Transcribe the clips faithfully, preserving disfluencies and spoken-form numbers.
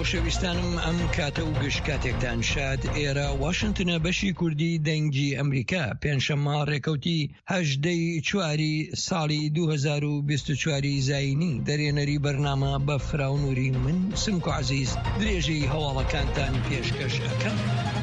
خۆشەویستانم ئەم کاتە و گشت کاتێکتان شاد. ئێرە واشنگتنە بەشی کوردی دەنگی ئەمریکا پێنجشەممە ڕێکەوتی هەژدەی چواری ساڵی دوو هەزار و بیست و چوار زاینی دەرێنەری بەرنامە بە فراونوری من سمک و عەزیز درێژەی هەواڵەکانتان پێشکەش ئەەکەم.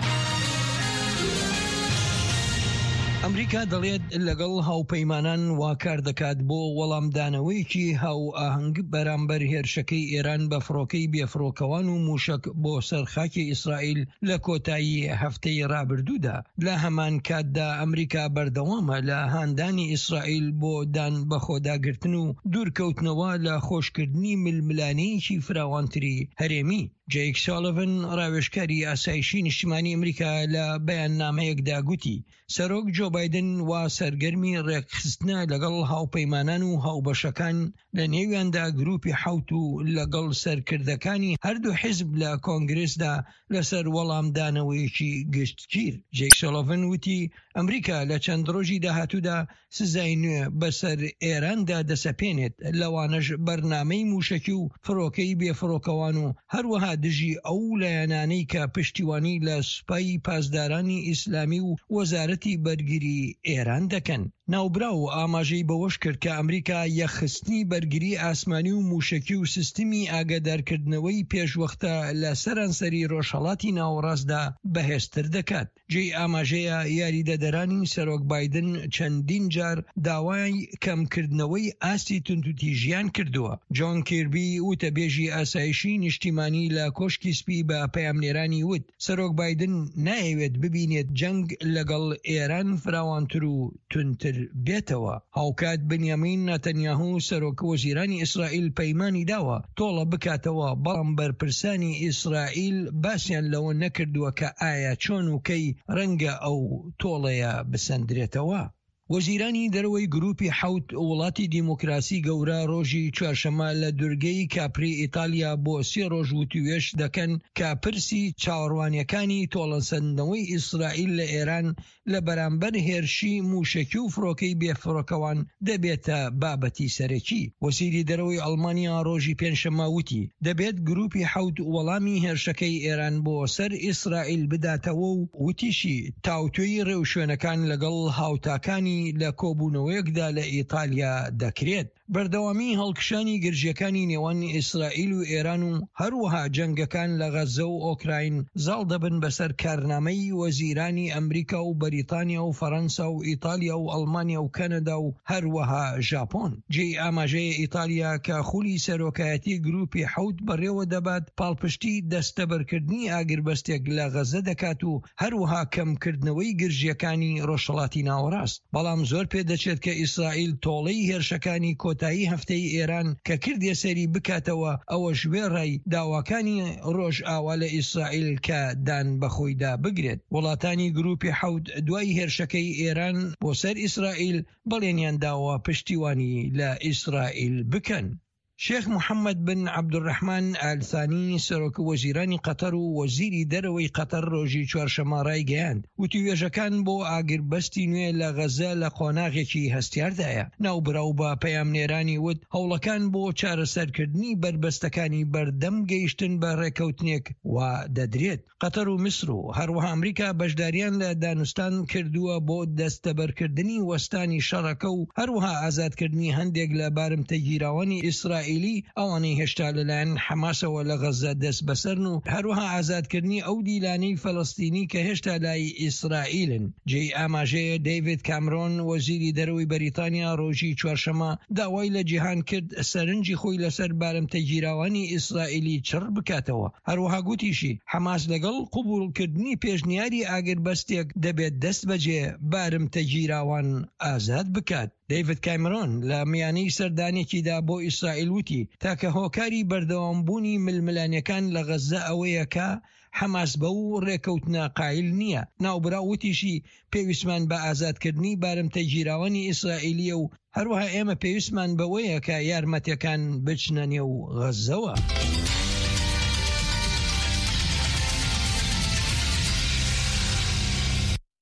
ئەمریکا دەڵێت لەگەڵ هاوپەیمانان وا کار دەکات بۆ وەڵامدانەوەیکی هاو ئاهەنگ بەرامبەر هێرشەکەی ئێران بە فڕۆکەی بێفڕۆکەوان و موشک بۆ سەرخاکی ئیسرائیل لە کۆتایی هەفتەی ڕابردوودا. لە هەمان کاتدا ئەمریکا بەردەوامە لە هاندانی ئیسرائیل بۆ دان بەخۆداگرتن و دوورکەوتنەوە لە خۆشکردنی ململانەیەکی فراوانتری هەرێمی. جەیک ساڵڤن ڕاوێژکاری ئاسایشی نیشتیمانی ئەمریکا لە بەیاننامەیەکدا گوتی سەرۆک جۆ بایدن وا سەرگەرمی ڕێکخستنە لەگەڵ هاوپەیمانان و هاوبەشەکان لە نێویاندا گروپی حەوت و لەگەڵ سەرکردەکانی هەردوو حیزب لە کۆنگرسدا لەسەر وەڵامدانەوەیەکی گشتگیر. جەیک ساڵڤن وتی ئەمریکا لە چەند ڕۆژی داهاتوودا سزای نوێ بەسەر ئێراندا دەسەپێنێت، لەوانەش بەرنامەی موشەکی و فڕۆکەی بێفڕۆکەوان و هەروەها دژی ئەو لایەنانەی کە پشتیوانی لە سوپای پاسدارانی ئیسلامی و وەزارەتی بەرگری ئێران دەکەن. ناوبرا و ئاماژەی بەوەش کرد کە ئەمریکا یەخستنی بەرگری ئاسمانی و موشکی و سیستمی ئاگادارکردنەوەی پێشوەختە لە سەرانسەری ڕۆژهەڵاتی ناوەڕاستدا بەهێزتر دەکات. جێی ئاماژەیە یاریدەدەرانی سەرۆک بایدن چەندین جار داوای کەمکردنەوەی ئاستی تونتوتیژیان کردووە. جۆن کیربی وتەبێژی ئاسایشی نیشتیمانی لە کۆشکی سپی بە پەیامنێرانی وت سەرۆک بایدن نایەوێت ببینێت جەنگ لەگەڵ ئێران فراوانتر و تونتر بێتەوە. هاوکات بنیامین نەتەنیاهو سەرۆکە وەزیرانی ئیسرائیل پەیمانی داوە تۆڵە بکاتەوە، بەڵام بەرپرسانی ئیسرائیل باسییان لەوە نەکردووە کە ئایا چۆن و کەی ڕەنگە ئەو تۆڵەیە بسەندرێتەوە. وەزیرانی دەرەوەی گروپی حەوت وڵاتی دیموکراسی گەورە ڕۆژی چوارشەمە لە دورگەی کاپری ئیتالیا بۆ سێ ڕۆژ وتوێش دەکەن کە پرسی چاوەڕوانیەکانی تۆڵەسەندنەوەی ئیسرائیل لە ئێران لە بەرامبەر هێرشی موشکی و فڕۆکەی بێفڕۆکەوان دەبێتە بابەتی سەرەکی. وەزیری دەرەوەی ئەڵمانیا ڕۆژی پێنجشەممە وتی دەبێت گروپی حەوت وەڵامی هێرشەکەی ئێران بۆ سەر ئیسرائیل بداتەوە و وتیشی تاوتوێی ڕێوشوێنەکان لەگەڵ هاوتاکانی لە کۆبوونەوەیەکدا لە ئیتالیا دەکرێت. بەردەوامی هەڵکشانی گرژیەکانی نێوان ئیسرائیل و ئێران و هەروەها جەنگەکان لە غەزە و ئۆکراین زاڵ دەبن بەسەر کارنامەی وەزیرانی ئەمریکا و بەریتانیا و فەڕەنسا و ئیتالیا و ئەڵمانیا و کەنەدا و هەروەها ژاپۆن. جێی ئاماژەیە ئیتالیا کە خولی سەرۆکایەتی گروپی حەوت بەڕێوە دەبات پاڵپشتی دەستەبەرکردنی ئاگربەستێک لە غەزە دەکات و هەروەها کەمکردنەوەی گرژیەکانی ڕۆژهەڵاتی ناوەڕاست. بەڵام زۆر پێدەچێت کە ئیسرائیل تۆڵەی هێرشەکانی کۆتایی هەفتەی ئێران کە کردێ سەری بکاتەوە ئەوە ژوێڕای داواکانی ڕۆژ ئاوا لە ئیسرائیل کە دان بەخۆیدا بگرێت. وڵاتانی گروپی حەوت دوای هێرشەکەی ئێران بۆ سەر ئیسرائیل بەڵێنیان داوە پشتیوانی لە ئیسرائیل بکەن. شێخ محەممەد بن عەبدوڕەحمان ئال-ثانی سەرۆکە وەزیرانی قەتەر و وەزیری دەرەوەی قەتەر ڕۆژی چوارشەممە ڕایگەیاند وتوێژەکان بۆ ئاگربەستی نوێ لە غەزە لە قۆناغێکی هەستیاردایە. ناوبراو بە پەیامنێرانی وت هەوڵەکان بۆ چارەسەرکردنی بربەستەکانی بەردەم گەیشتن بە ڕێکەوتنێک وا دەدرێت. قەتەر و میسر و هەروەها ئەمریکا بەشداریان لە دانوستان کردووە بۆ دەستەبەرکردنی وەستانی شەڕەکە و هەروەها ئازادکردنی هەندێک لە بارمتەگیراوانی ئیسرائیل ئەوانەی هێشتا لەلایەن حەماسەوە لە غەزە دەست بەسەرن و هەروەها ئازادکردنی ئەو دیلانەی فەڵەستینی کە هێشتا لای ئیسرائیلن. جێی ئاماژەیە دەیڤید کامرۆن وەزیری دەرەوەی بەریتانیا ڕۆژی چوارشەمە داوای لە جیهان کرد سەرنجی خۆی لەسەر بارمتەگیراوانی ئیسرائیلی چڕ بکاتەوە. هەروەها گوتیشی حەماس لەگەڵ قبوڵکردنی پێشنیاری ئاگربەستێک دەبێت دەست بەجێ بارمتەگیراوان ئازاد بکات. دەیڤید کامرۆن لە میانەی سەردانێکیدا بۆ ئیسرائیل وتی تاکە هۆکاری بەردەوامبوونی ململانیەکان لە غەزە ئەوەیە کە حەماس بە و ڕێکەوتنە قایل نییە. ناوبرا وتیشی پێویستمان بە ئازادکردنی بارمتەگیراوانی ئیسرائیلیە و هەروەها ئێمە پێویستمان بەوەیە کە یارمەتیەکان بچنە نێو غەزەوە.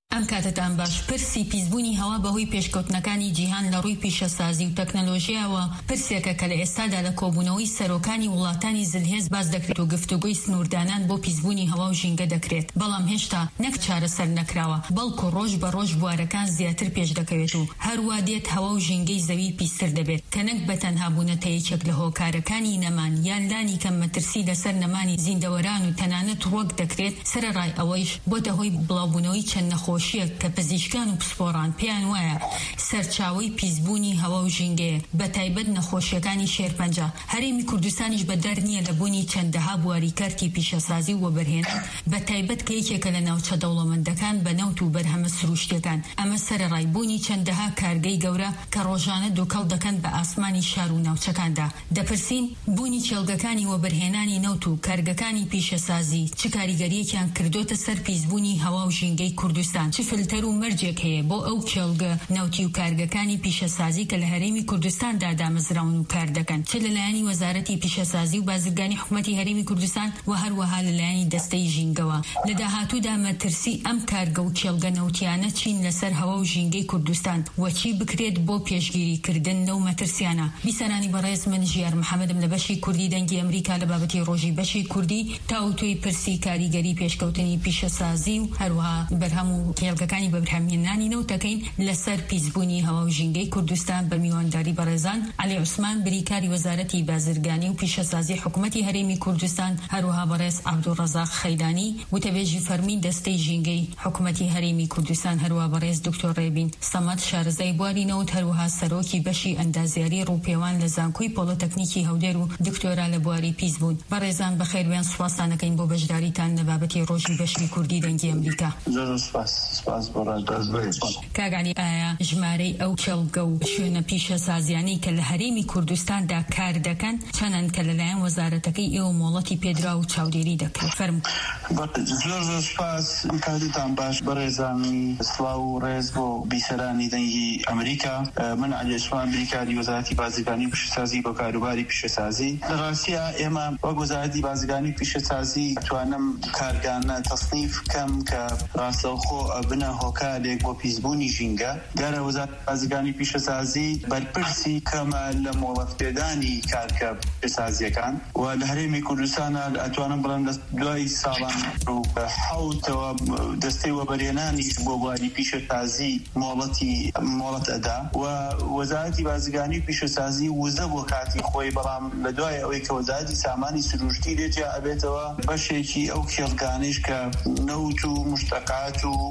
ئەم کاتتان باش. پرسی پیسبوونی هەوا بەهۆی پێشکەوتنەکانی جیهان لە ڕووی پیشەسازی و تەکنەلۆژیاوە پرسێکە کە لە ئێستادا لە کۆبوونەوەی سەرۆکانی وڵاتانی زلهێز باز دەکرێت و گفتوگۆی سنووردانان بۆ پیسبوونی هەوا و ژینگە دەکرێت، بەڵام هێشتا نەک چارەسەر نەکراوە، بەڵکو ڕۆژ بە ڕۆژ بوارەکان زیاتر پێش دەکەوێت و هەروە دێت هەوا و ژینگەی زەوی پیستر دەبێت کە نەک بەتەنها بوونەتە یەکێک لە هۆکارەکانی نەمان یان لانی کەم مەترسی لەسەر نەمانی زیندەوەران و تەنانەت ڕۆک دەکرێت، سەرەڕای ئەوەیش بۆتە هۆی بڵاوبوونەوەی چەند نەخۆشیە کە پزیشکان و پسپۆڕان پێیان وایە سەرچاوەی پیسبوونی هەوا و ژینگەیە، بە تایبەت نەخۆشیەکانی شێرپەنجە. هەرێمی کوردستانیش بەدەر نییە لە بوونی چەندەها بواریکارتی پیشەسازی و وەبەرهێنان، بە تایبەت کە یەکێکە لە ناوچە دەوڵەمەندەکان بە نەوت و بەرهەمە سروشتیەکان. ئەمە سەرەڕای بوونی چەندەها کارگەی گەورە کە ڕۆژانە دووکەڵ دەکەن بە ئاسمانی شار و ناوچەکاندا. دەپرسین بوونی چێلگەکانی وەبەرهێنانی نەوت و کارگەکانی پیشەسازی چ کاریگەریەکیان کردوتە سەر پیسبوونی هەوا و ژینگەی کوردستان، چ فلتەر و مەرجێک هەیە بۆ ئەو کێڵگە نەوتی و کارگەکانی پیشەسازی کە لە هەرێمی کوردستاندا دامەزراون و کار دەکەن، چ لەلایەنی وەزارەتی پیشەسازی و بازرگانی حکوومەتی هەرێمی کوردستان و هەروەها لەلایەنی دەستەی ژینگەوە. لە داهاتوودا مەترسی ئەم کارگە و کێڵگە نەوتیانە چین لەسەر هەوا و ژینگەی کوردستان وەچی بکرێت بۆ پێشگیریکردن لەو مەترسیانە. بیسەرانی بەڕێز من ژیار محەممەدم لە بەشی کوردی دەنگی ئەمریکا لە بابەتی ڕۆژی بەشی کوردی تاوتوی پرسی کاریگەری پێشکەوتنی پیشەسازی و هەروەها بەرهەم و کێڵگەکانی بەبرهەمهێنانی نەوتەکەین لەسەر پیسبوونی هەوا و ژینگەی کوردستان بە میوانداری بەڕێزان علی عوسمان بریکاری وەزارەتی بازرگانی و پیشەسازی حکوومەتی هەرێمی کوردستان، هەروەها بەڕێز عەبدوڕەزاق خەیدانی وتەبێژی فەرمی دەستەی ژینگەی حکوومەتی هەرێمی کوردستان، هەروەها بەڕێز دکتۆر ڕێبین سەمەد شارەزای بواری نەوت، هەروەها سەرۆکی بەشی ئەندازیاری ڕووپێوان لە زانکۆی پۆلۆتەکنیکی هەولێر و دکتۆرا لە بواری پیسبوون. بەڕێزان بەخێربیان سوپاسانەکەین بۆ بەشداریتان لە بابەتی ڕۆژی بەشی کوردی دەنگی ئەمریکا. کاگانی ئایا ژمارەی ئەو کێڵگە و شوێنە پیشەسازیانەی کە لە هەرێمی کوردستاندا کار دەکەن چەندن کە لەلایەن وەزارەتەکەی ئێوە مۆڵەتی پێدرا و چاودێری دەکرێت؟ فەرموو. زۆر زۆر سپاس، کاتتان باش بەڕێزانی سڵاو و ڕێز بۆ بیسەرانی دەنگی ئەمریکا. من علی عوسمان بریکاری وەزارەتی بازرگانی و پیشەسازی بۆ کاروباری پیشەسازی. لە ڕاستیە ئێمە وەک وەزارەتی بازرگانی و پیشەسازی توانم کارگانە تەصنیف کەم کە ڕاستەوخۆ بنە هۆکارێک بۆ پیسبوونی ژینگە. دیارە وەزارەتی بازرگانی پیشەسازی بەرپرسی کەمە لە مۆڵەت پێدانی کارکە پیشەسازیەکان و لە هەرێمی کوردستانە ئەتوانم بڵێم لە دوای ساڵان و حەوتەوە دەستەی وەبەرهێنانیش بۆ بواری پیشەسازی مۆڵەتی مۆڵەت ئەدا و وەزارەتی بازرگانی و پیشەسازی وزە بۆ کاتی خۆی، بەڵام لە دوای ئەوەی کە وەزارەتی سامانی سروشتی لێجا ئەبێتەوە بەشێکی ئەو کێڵگانیش کە نەوت و مشتەقات و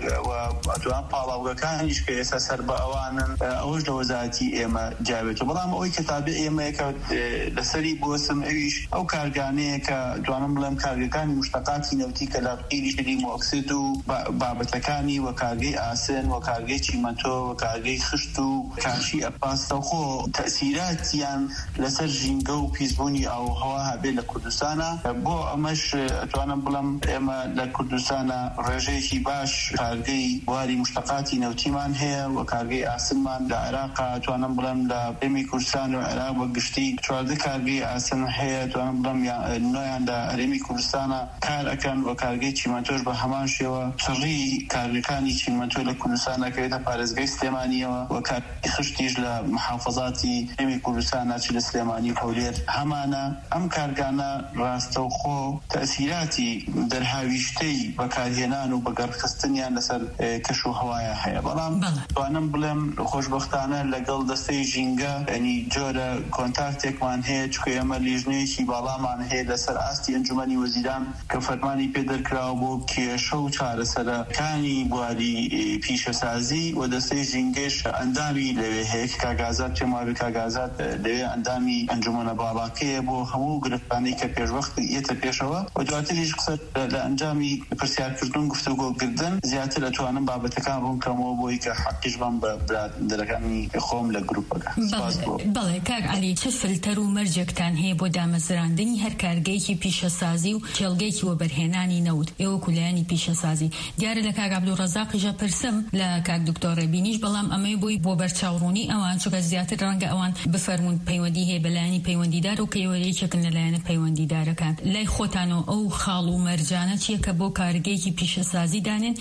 ئەتوان پاڵاوگەکانیش کە ئێستا سەر بە ئەوانن ئەوەش لە وەزارەتی ئێمە جابێتەوە. بەڵام ئەوەی کە تابع ئێمەیەکە لەسەری بۆسم ئەویش ئەو کارگانەیە کە دوانم بڵێم کارگەکانی مشتەقاتی نەوتی کە لە قیری شەدی مۆکسید و بابەتەکانی وە کارگەی ئاسن وە کارگەی چیمەنتۆ وە کارگەی خشت و کاشی ئەپاستەخۆ تەسیراتیان لەسەر ژینگە و پیسبوونی ئاوهەوا هەبێت لە کوردستانە. بۆ ئەمەش ئەتوانم بڵێم ئێمە لە کوردستانە ڕێژەیەکی باش کارگەی بواری مشتەقاتی نەوتیمان هەیە و کارگەی ئاسنمان لە عێراق ئەتوانم بڵێم لە هەرێمی کوردستان و عێراق بە گشتی چواردە کارگەی ئاسن هەیە. ئەتوانم بڵێم نۆیان لە هەرێمی کوردستانە کار ئەکەن و کارگەی چیمەنتۆش بە هەمان شێوە چڕی کارگەکانی چیمەنتۆ لە کوردستان ئەکەوێتە پارێزگای سلێمانیەوە و کارگەی خشتیش لە محافەزاتی هەرێمی کوردستانە چ لە سلێمانی و هەولێر هەمانە. ئەم کارگانە ڕاستەوخۆ تەسیراتی دەرهاویشتەی بەکارهێنان و بەگەڕخستنیان لەسەر کەش و هەوایە هەیە. بەڵام توانم بڵێم خۆشبەختانە لەگەڵ دەستەی ژینگە ینی جۆرە کۆنتاکتێکمان هەیە، چکە ئێمە لیژنەیەکی باڵامان هەیە لەسەر ئاستی ئەنجومەنی وەزیران کە فەرمانی پێدەرکراوە بۆ کێشە و چارەسەرەکانی بواری پیشەسازی و دەستەی ژینگەش ئەندامی لەوێ هەیە. کاگازات پێماوی کاگازات لەوێ ئەندامی ئەنجومەنە باڵاکەیە بۆ هەموو گرفتانەی کە پێشوەخت یێتە پێشەوە و دواتریش قسە لە ئەنجامی پرسیارکردن گفتوگۆکردن زیاتر ئەتوانم بابەتەکان ڕوونکەمەوە بۆی کە حەقیش بەم بە برادەرەکانی خۆم لە گروپەکە. بەڵێ کاک عەلی، چ فلتەر و مەرجێکتان هەیە بۆ دامەزراندنی هەر کارگەیەکی پیشەسازی و کێڵگەیەکی وەبەرهێنانی نەوت ئێوە کولایانی پیشەسازی؟ دیارە لە کاک عەبدوڕەزاقیژە پرسم لە کاک دکتۆر ڕێبینیش، بەڵام ئەمەی بۆی بۆ بەرچاوڕوونی ئەوان چونکە زیاتر ڕەنگە ئەوان بفەرمون پەیوەندی هەیە بەلایەنی پەیوەندیدار و کەیوەیەکێکن لەلایەنە پەیوەندیدارەکان. لای خۆتانەوە ئەو خاڵ و مەرجانە چیە کە بۆ کارگەیەکی پیشەسازی دانێن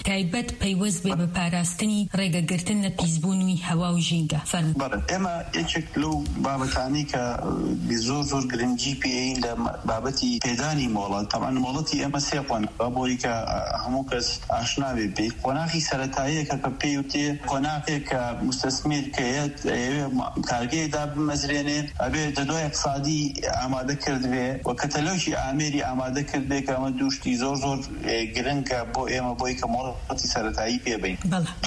تایبەت پەیوەست بێ بە پاراستنی ڕێگەگرتن لە پیسبوونی هەوا و ژینگە. بەڵێ ئێمە یەکێک لەو بابەتانی کە زۆر زۆر گرنگی پێین لە بابەتی پێدانی مۆڵەت. تەمان مۆڵەتی ئێمە سێ قۆناغ بۆی کە هەموو کەس ئاشنا بێ بێ. قۆناغی سەرەتاییەکە کە پێی وتێ قۆناغێک کە مستەسمیر کەیەت کارگەیەدا بمەزرێنێ ئەبێ دەدوای اقتصادی ئامادە کرد بێ و کەتەلۆکی ئامێری ئامادە کرد بێ کە ئەمە دووشتی زۆر زۆر گرنگە بۆ ئێمە بۆی کە مۆڵەتی سەرەتایی پێبین.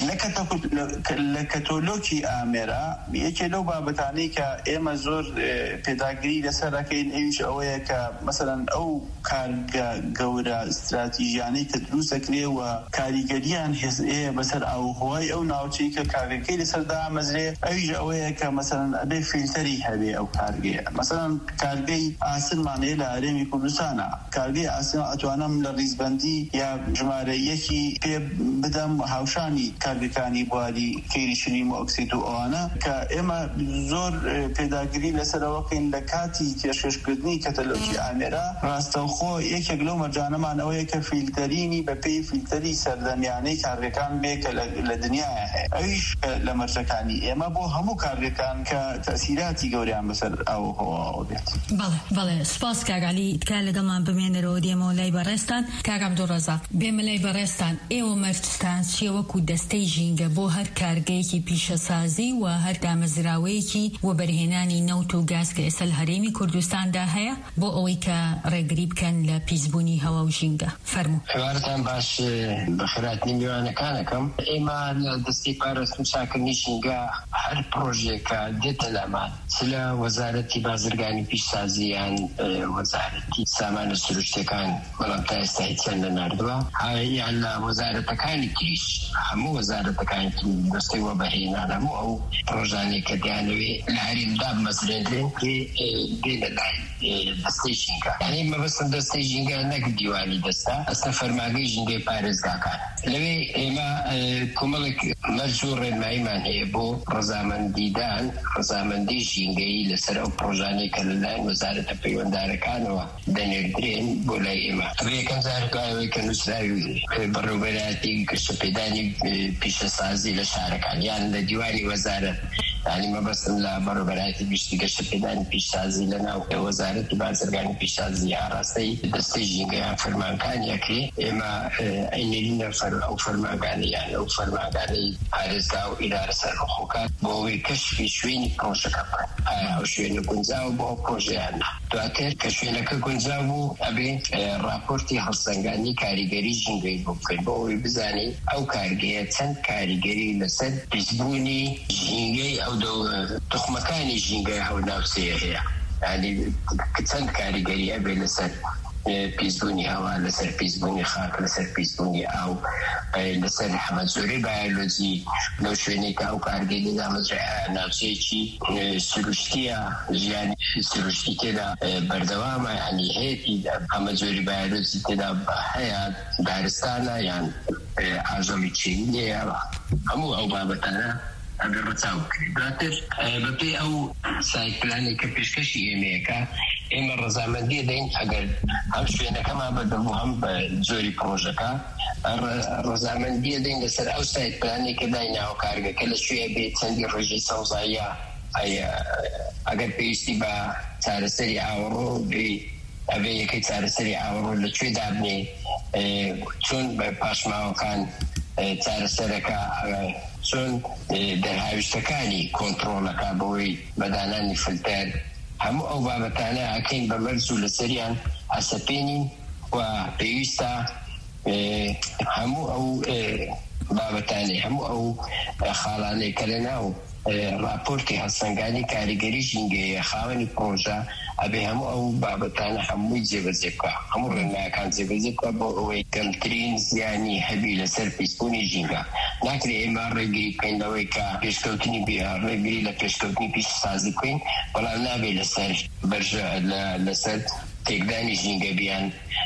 لە کەتۆلۆکی ئامێرە یەکێ لەو بابەتانەی کە ئێمە زۆر پێداگیری لەسەرەکەین ئەویش ئەوەیە کە مەسەڵەن ئەو کارگە گەورە استراتیژیانەی کە دروست دەکرێ و کاریگەریان هەیە بەسەر ئاوهەوای ئەو ناوچەی کە کارگەکەی لەسەردا ئامەزرێ ئەویش ئەوەیە کە مەسەڵەن ئەبێ فیلتەری هەبێ ئەو کارگەیە. مەسەڵەن کارگەی ئاسنمانەیە لە هەرێمی کوردستانە، کارگەی ئاسن ئەتوانم لە ڕیزبەندی یا ژمارە یەکی پێ بدەم هاوشانی کارگەکانی بواری کەیری شلیم و ئۆکسید و ئەوانە کە ئێمە زۆر پێداگیری لەسەرەوەکەین لە کاتی تێشێشکردنی کەتەلۆکی ئامێرە. ڕاستەوخۆ یەکێک لەو مەرجانەمان ئەوەیە کە فیلتەرینی بە پێی فیلتەری سەردەمیانەی کارگەکان بێ کە لە دنیاە هەیە. ئەویش لە مەرجەکانی ئێمە بۆ هەموو کارگەکان کە تەسیراتی گەوریان بەسەر ئاوهەوا بێت. بەڵێ بەڵێ سپاس کاگالی تکا لەگەڵمان بمێنەرەوە دێمەوە لای بەڕێستان. کاک عەبدوڕەزاق بێمە لای بەڕێستان، ئێوە مەرجتان چیە وەکو دەستەی ژینگە بۆ هەر کارگەیەکی پیشەسازی و هەر دامەزراوەیەکی و بەرهێنانی نەوت و گاز کە ئێستا لە هەرێمی کوردستاندا هەیە بۆ ئەوەی کە ڕێگری بکەن لە پیسبوونی هەوا و ژینگە؟ فەرموو. هەوارتان باش بەخێراتنی میوانەکانەکەم. ئێمە لە دەستی پاراستن چاکردنی ژینگە هەر پرۆژێکە دێتە لامان چ لە وەزارەتی بازرگانی پیشسازی یان وەزارەتی سامانە سروشتەکان، بەڵام تا ئێستا هیچیان نەناردووە، یان لە وەزارەتەکانی تریش هەموو وەزارەتەکانی تری دەستەی وەبەهێنان هەموو ئەو پرۆژانێک کە دیانەوێ لە هەرێمدا بمەزرێنرێن دێنە لای دەستەی ژینگە. یعنی مەبەستم دەستەی ژینگە نەک دیوانی دەستە، ئەستە فەرماگەی ژینگەی پارێزگاکان. لەوێ ئێمە کۆمەڵێک مەرج و ڕێنماییمان هەیە بۆ ڕەزامەندیدان ڕەزامەندی ژینگەیی لەسەر ئەو پرۆژانەی کە لەلایەن وەزارەتە پەیوەنددارەکانەوە دەنێردرێن بۆ لای ئێمە. ئەوە یەکەم جارێکەوەی کە نووسراوی بەڕێوەبەراتی گەشتەپێدانی پیشەسازی لە شارەکان یان لە دیوانی وەزارەت، یعنی مەبەستم لە بەڕێوەبەراتی گشتی گەشتەپێدانی پیشسازی لەناو وەزارەتی بازرگانی پیشسازی ئاڕاستەی دەستەی ژینگەیان فەرمانکانیەکرێ. ئێمە ئەینێرینە ئەو فەرمانگانە یان ئەو فەرمانگانەی پارێزگا و ئیدارە سەربەخۆکان بۆ ئەوەی کەشفی شوێنی پرۆژەکە بکەن، ئایا ئەو شوێنە گونجاو بۆ ئەو پرۆژەیان نا. دواتر کە شوێنەکە گونجاو بوو ئەبێ راپۆرتی هەڵسەنگاندنی کاریگەری ژینگەی بۆ بکەین بۆ ئەوەی بزانین ئەو کارگەیە چەند کاریگەری لەسەر پیسبوونی ژینگەی ئەو تخمەکانی ژینگەی هەوناوچەیە هەیە، یعنی چەند کاریگەری ئەبێ لەسەر پیسبوونی هەوا، لەسەر پیسبوونی خاک، لەسەر پیسبوونی ئاو، لەسەر هەمەزۆرەی بایۆلۆجی لەو شوێنێک ئەو کارگەی دامەزرای ناوچەیەکی سروشتیە، ژیانی سروشتی تێدا بەردەوامە، یعنی هەیەی هەمەزۆری بایۆلۆجی تێدا هەیە، دارستانە یان ئاژەڵی چینیە، هەموو ئەو بابەتانە ئەگەر ڕەچاو بکرێت. دواتر بەپێی ئەو سایت پلانێک کە پێشکەشی ئێمەیەکە ئێمە ڕەزامەندی دەین ئەگەر هەم شوێنەکەمان بەدەبوو هەم بە زۆری پرۆژەکە ڕەزامەندی دەین لەسەر ئەو سایت پلانێک کە دایناوە کارگەکە لەکوێ بێت، چەندی ڕێژەی سەوزاییە، ئەگەر پێویستی بە چارەسەری ئاوەڕۆ بێ ئەبێ یەکەی چارەسەری ئاوەڕۆ لەکوێ دابنێ، چۆن بە پاشماوەکان چارەسەرەکە، چۆن دەرهاویشتەکانی کۆنتڕۆڵەکە بۆی بەدانانی فلتەر، هەموو ئەو بابەتانە ئەکەین بە مەرج و لەسەریان ئەسەپێنین و پێویستە هەموو ئەو بابەتانەی هەموو ئەو خاڵانەی کە لەناو راپۆرتی هەڵسەنگاندنی کاریگەری ژینگەیە خاوەنی پرۆژە ئەبێ هەموو ئەو بابەتانە هەمووی جێبەجێ بکە، هەموو ڕێنماییەکان جێبەجێ بکە بۆ ئەوەی کەمترین زیانی هەبی لەسەر پیسبوونی ژینگە. ناکرێ ئێمە ڕێگری بکەین لەوەی کە پێشکەوتنی ڕێگری لە پێشکەوتنی پیشسازی بکەین، بەڵام نابێت لەسەر بەرژە لەسەر تێکدانی ژینگە بیان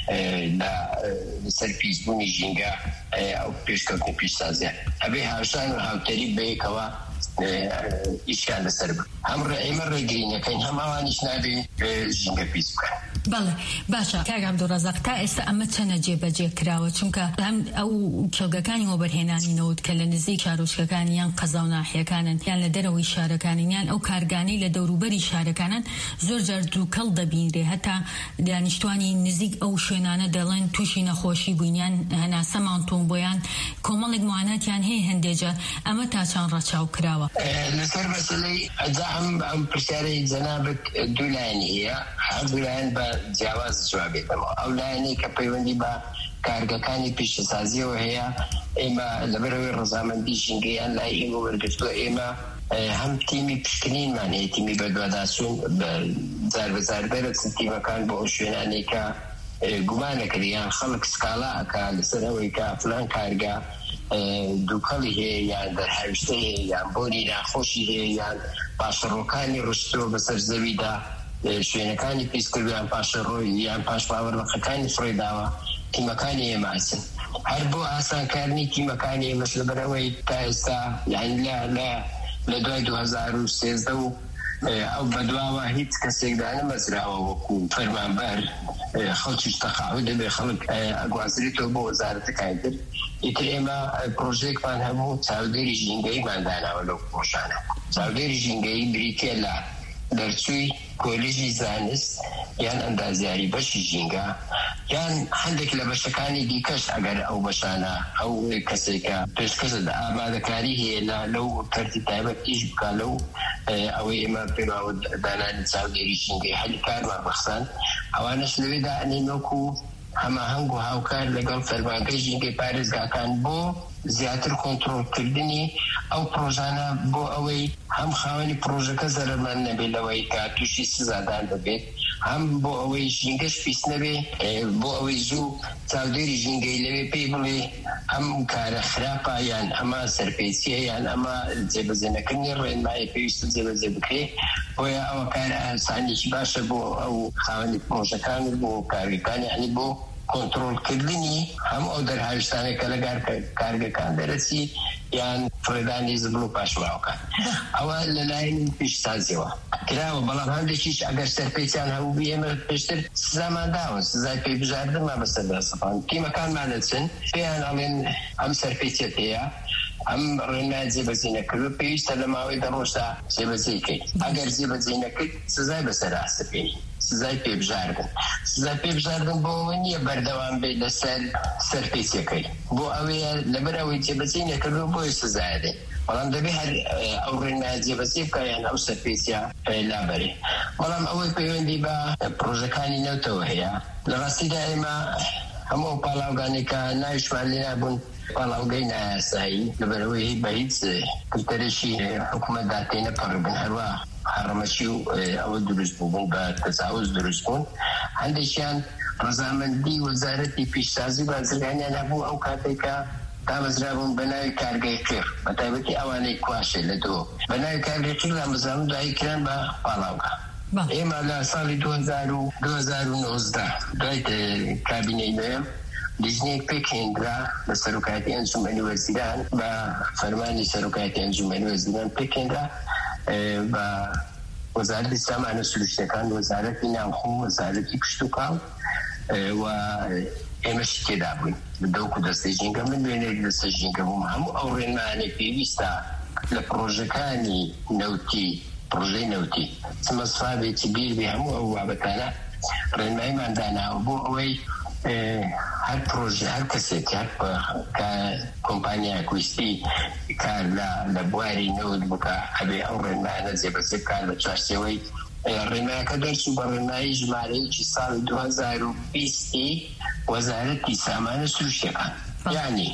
لەسەر پیسبوونی ژینگە ئەو پێشکەوتنی پیشسازیە. ئەبێ هاوشان و هاوتەری بەیەکەوە ئیشکان لەسەر بن. هەم ئێمە ڕێگرینەکەین، هەم ئەوانیش نابێ ژینگە پیس بکەن. بەڵێ باشە کاک عەبدوڕەزاق تا ئێستا ئەمە چەنە جێبەجێ کراوە چونکە هەم ئەو کێڵگەکانی وەبەرهێنانینەوە کە لە نزیک شارۆچکەکانی یان قەزا و ناحیەکانن یان لە دەرەوەی شارەکانن یان ئەو کارگانەی لە دەوروبەری شارەکانن زۆر جار دووکەڵ دەبینرێ هەتا دانیشتوانی نزیک ئەو شوێنانە دەڵێن تووشی نەخۆشی بووینیان هەناسەمان تۆم بۆیان کۆمەڵێک معاناتیان هەیە هەندێجا ئەمە تا چەند ڕەچاو کراوە لەسەر مەسەلەی ئەجا ئەم پرسیارەی جەنابەت دوو لایەنی هەیە هەردوو لایەن بە جیاواز جوابێتەوە ئەو لایەنەی کە پەیوەندی بە کارگەکانی پیشەسازیەوە هەیە ئێمە لەبەرەوەی ڕەزامەندی ژینگەیان لای ئێمە وەرگرتووە ئێمە هەم تیمی پشکنینمان هەیە تیمی بەدواداسوون جار بەجار دەرەچن تیمەکان بۆ ئەو شوێنانەی کە گومانەکردیان خەڵک سکاڵا ئەکا لەسەر ئەوەی کە فلان کارگا دووکەڵی هەیە یان دەرهاویشتە هەیە یان بۆنی ناخۆشی هەیە یان پاشەڕۆکانی ڕشتەوە بەسەر زەویدا شوێنەکانی پیسکردیان پاشەڕۆی یان پاشپاوەڕەخەکانی فڕێداوە تیمەکانی ئێماسن هەر بۆ ئاسانکارنی تیمەکانی ئێمەش لەبەرەوەی تا ئێستا یعنی لە دوای دوو هەزار و سێزدە و ئەو بەدواوە هیچ کەسێکدا نەمەزراوە وەکو فەرمانبەر خەڵکیش تەقاعود دەبێ خەڵک ئەگوازرێتەوە بۆ وەزارەتەکانی تر ئیتر ئێمە پرۆژێکمان هەبوو چاودێری ژینگەیمان داناوە لەو پرۆژانە چاودێری ژینگەیی بریتێ لە دەرچووی کۆلیژی زانست یان ئەندازیاری بەشی ژینگە یان هەندێک لە بەشەکانی دیکەش ئەگەر ئەو بەشانە ئەو کەسێکە پێشکەسە ئامادەکاری هەیە لەو کەرتی تایبەت ئیش بکە لەو ئەوەی ئێمە پێماوە دانانی چاودێری ژینگەی هەلی کارمان بەخسان ئەوانەش لەوێدا ئەنێنۆکو هەماهەنگ و هاوکار لەگەڵ فەرمانگەی ژینگەی پارێزگاکان بۆ زیاتر کۆنتڕۆڵکردنی ئەو پرۆژانە بۆ ئەوەی هەم خاوەنی پرۆژەکە زەرمان نەبێت لەوەی کە تووشی سزادان دەبێت هەم بۆ ئەوەی ژینگەش پیس نەبێ بۆ ئەوەی زوو چاودێری ژینگەی لەوێ پێی بڵێ ئەم کارە خراپە یان ئەمە سەرپێچیە یان ئەمە جێبەجێنەکردنی ڕێنمایی پێویستە جێبەجێ بکرێت بۆیە ئەوە کارە ئاسانێکی باشە بۆ ئەو خاوەنی پرۆژەکان و بۆ کارگەکانی عنی بۆ کۆنتڕۆڵکردنی هەم ئەو دەرهاویشتانێکە لە کارگەکان دەرەچی یان فڕێدانی زبڵ و پاشماوەکان ئەوە لەلایەن پیشسازیەوە کراوە بەڵام هەندێکیش ئەگەر سەرپێچیان هەبوو ئێمە پێشتر سزامان داوە سزای پێبژاردنمان بەسەر دەسەپان تیمەکانمان دەچن پێیان ئەڵێن ئەم سەرپێچیەت هەیە ئەم ڕێنمای جێبەجێ نەکردو پێویستە لە ماوەی دە ڕۆژدا جێبەجێ کەیت ئەگەر جێبەجێ نەکرد سزای بەسەر ئاستەپێنی سزای پێبژاردن سزای پێبژاردن بۆ ئەوە نییە بەردەوام بێت لەسەر سەرپێچیەکەی بۆ ئەوەیە لەبەر ئەوەی جێبەجێ نەکردو بۆی سزای دێت بەڵام دەبێ هەر ئەو ڕێنمای جێبەجێ بکە یان ئەو سەرپێچیە لابەرێ بەڵام ئەوەی پەیوەندی بە پرۆژەکانی نەوتەوە هەیە لە ڕاستیدا ئێمە هەموو پاڵاوگانێکە ناویشمان لێ نابوون پاڵاوگەی نایاسایی لەبەرەوەی بە هیچ کلتەرێکی حکوومەت داتێنە پەڕبن هەروە حرمەچی و ئەوە دروست بوون بە تەجاوز دروست بوون هەندێکیان ڕەزامەندی وەزارەتی پیشسازی بازرگانیان هەبوو ئەو کاتێکە دامەزرابوون بە ناوی کارگەی قیر بە تایبەتی ئەوانەی کواشێ لە دۆ بە ناوی کارگەی قیر دامەزرابوون دوایی کران بە پاڵاوگا ئێمە لە ساڵی دوو هەزار و نۆزدە دوای کابینەی نوێم دیزنێک پێکهێنرا بە سەرۆکایەتی ئەنجومەنی وەزیران بە فەرمانی سەرۆکایەتی ئەنجومەنی وەزیران پێکهێنرا بە وەزارەتی سامانە سروشتەکان وەزارەتی ناوخۆ وەزارەتی کشت و کاڵ و ئێمەشی تێدا بووین دەوکو دەستەی ژینگە من وێنەی دەستە ژینگە بووم هەموو ئەو ڕێنمانەی پێویستە لە پرۆژەکانی نەوتی پرۆژەی نەوتی سمەسفابێتی بیر بێ هەموو ئەو بابەتانە ڕێنماییمان داناوە بۆ ئەوەی هەر پرۆژه هەر کەسێک کۆمپانیا کویستی کار لە بواری نەوت بکە ئەبێ ئەو ڕێنمایانە جێبەجێ بکات لە چوارچێوەی ڕێنمایەکە دەرچوو بە ڕێنمایی ژمارەیەکی ساڵی دوو هەزار و بیستی وەزارەتی سامانە سروشتەکان یعنی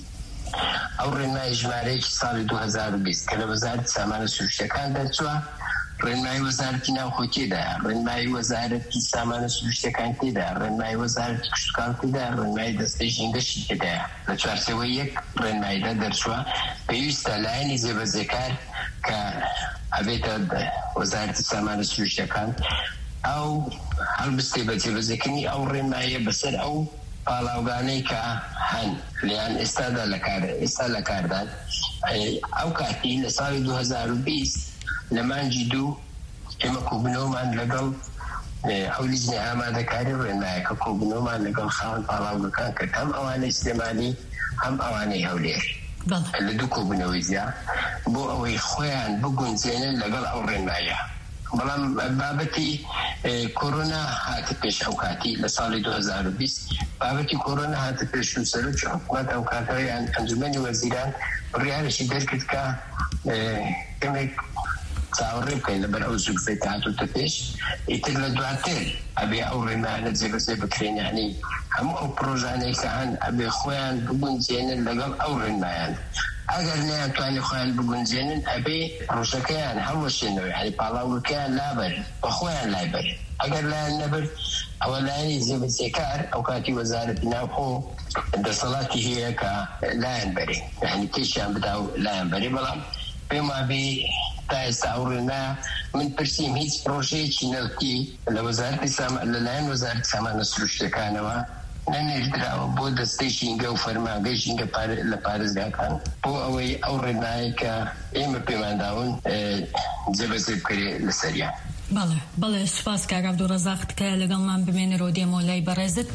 ئەو ڕێنمایی ژمارەیەکی ساڵی دوو هەزار و بیست کە لە وەزارەتی سامانە سروشتەکان دەرچووە ڕێنمایی وەزارەتی ناوخۆ تێدایە ڕێنمایی وەزارەتی سامانە سروشتەکان تێدایە ڕێنمایی وەزارەتی کشتوکاڵ تێدایە ڕێنمایی دەستەی ژینگەشی تێدایە لە چوارچێوەی یەک ڕێنماییدا دەرچووە پێویستە لایەنی جێبەجێکار کە ئەبێتە وەزارەتی سامانە سروشتەکان ئەو هەڵبستێ بە جێبەجێکردنی ئەو ڕێنماییە بەسەر ئەو پاڵاوگانەی کە هەن لیان ئێستادا لە کار ئێستا لە کاردان ئەو کاتی لە ساڵی دوو هەزار و بیست لە مانجی دوو ئێمە کوبنەوەمان لەگەڵ ئەو لیژنە ئامادەکاری ڕێنمایەکە کۆبوونەوەمان لەگەڵ خاوەن پاڵاوگەکان کرد هەم ئەوانەی سلێمانی هەم ئەوانەی هەولێر لە دوو کۆبوونەوەی زیا بۆ ئەوەی خۆیان بگونجێنن لەگەڵ ئەو ڕێنمایە. بەڵام بابەتی کۆرۆنا هاتە پێش ئەو کاتی لە ساڵی دو هەزار و بیست بابەتی کۆرۆنا هاتە پێش و سەرۆکی حکوومەت ئەو کاتەوەیان ئەنجومەنی وەزیران بڕیارێکی دەرکرد کە کەمێک چاوەڕێ بکەین لەبەر ئەو زوگفەی هاتووتە پێش ئیتر لە دواتر ئەبێ ئەو ڕێنمایانە جێبەجێ بکرێنیانی هەموو ئەو پرۆژانەی کە هەن ئەبێ خۆیان بگونجێنن لەگەڵ ئەو ڕێنمایان. ئەگەر نەیانتوانی خۆیان بگونجێنن ئەبێ پرۆژەکەیان هەموەشێنەوە یعنی پاڵاوگەکەیان لابەر بە خۆیان لایبەر. ئەگەر لایەن نەبەر ئەوە لایەنی جێبەجێکار ئەو کاتی وەزارەتی ناوخۆ دەسەڵاتی هەیە کە لایەن بەرێ یعنی تێشیان بدا و لایەن بەرێ. بەڵام پێم وابێ تا ئێستا ئەو ڕێنمایە من پرسییم هیچ پرۆژەیەکی نەوتی لە وەزارەتی لەلایەن وەزارەتی سامانە سروشتەکانەوە نەنێردراوە بۆ دەستەی ژینگە و فەرمانگەی ژینگە لە پارێزگاکان بۆ ئەوەی ئەو ڕێنمایە کە ئێمە پێمانداون جێبەجێ بکرێ لەسەریان. بەڵێ بەڵێ سوپاس کاک عەبدوڕەزاق تکایە لەگەڵمان بمێنەرەوە دێمەوە لای بەڕێزت.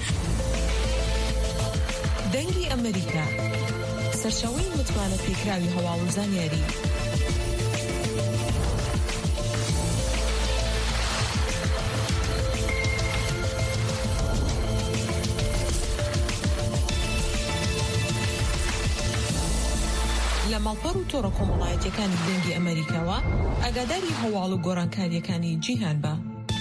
دەنگی ئەمریکا سەرچاوەی متمانە پێکراوی هەواڵ و زانیاری. لە ماڵپەڕ و تۆڕە کۆمەڵایەتیەکانی دەنگی ئەمریکاوە ئاگاداری هەواڵ و گۆڕانکاریەکانی جیهان بە.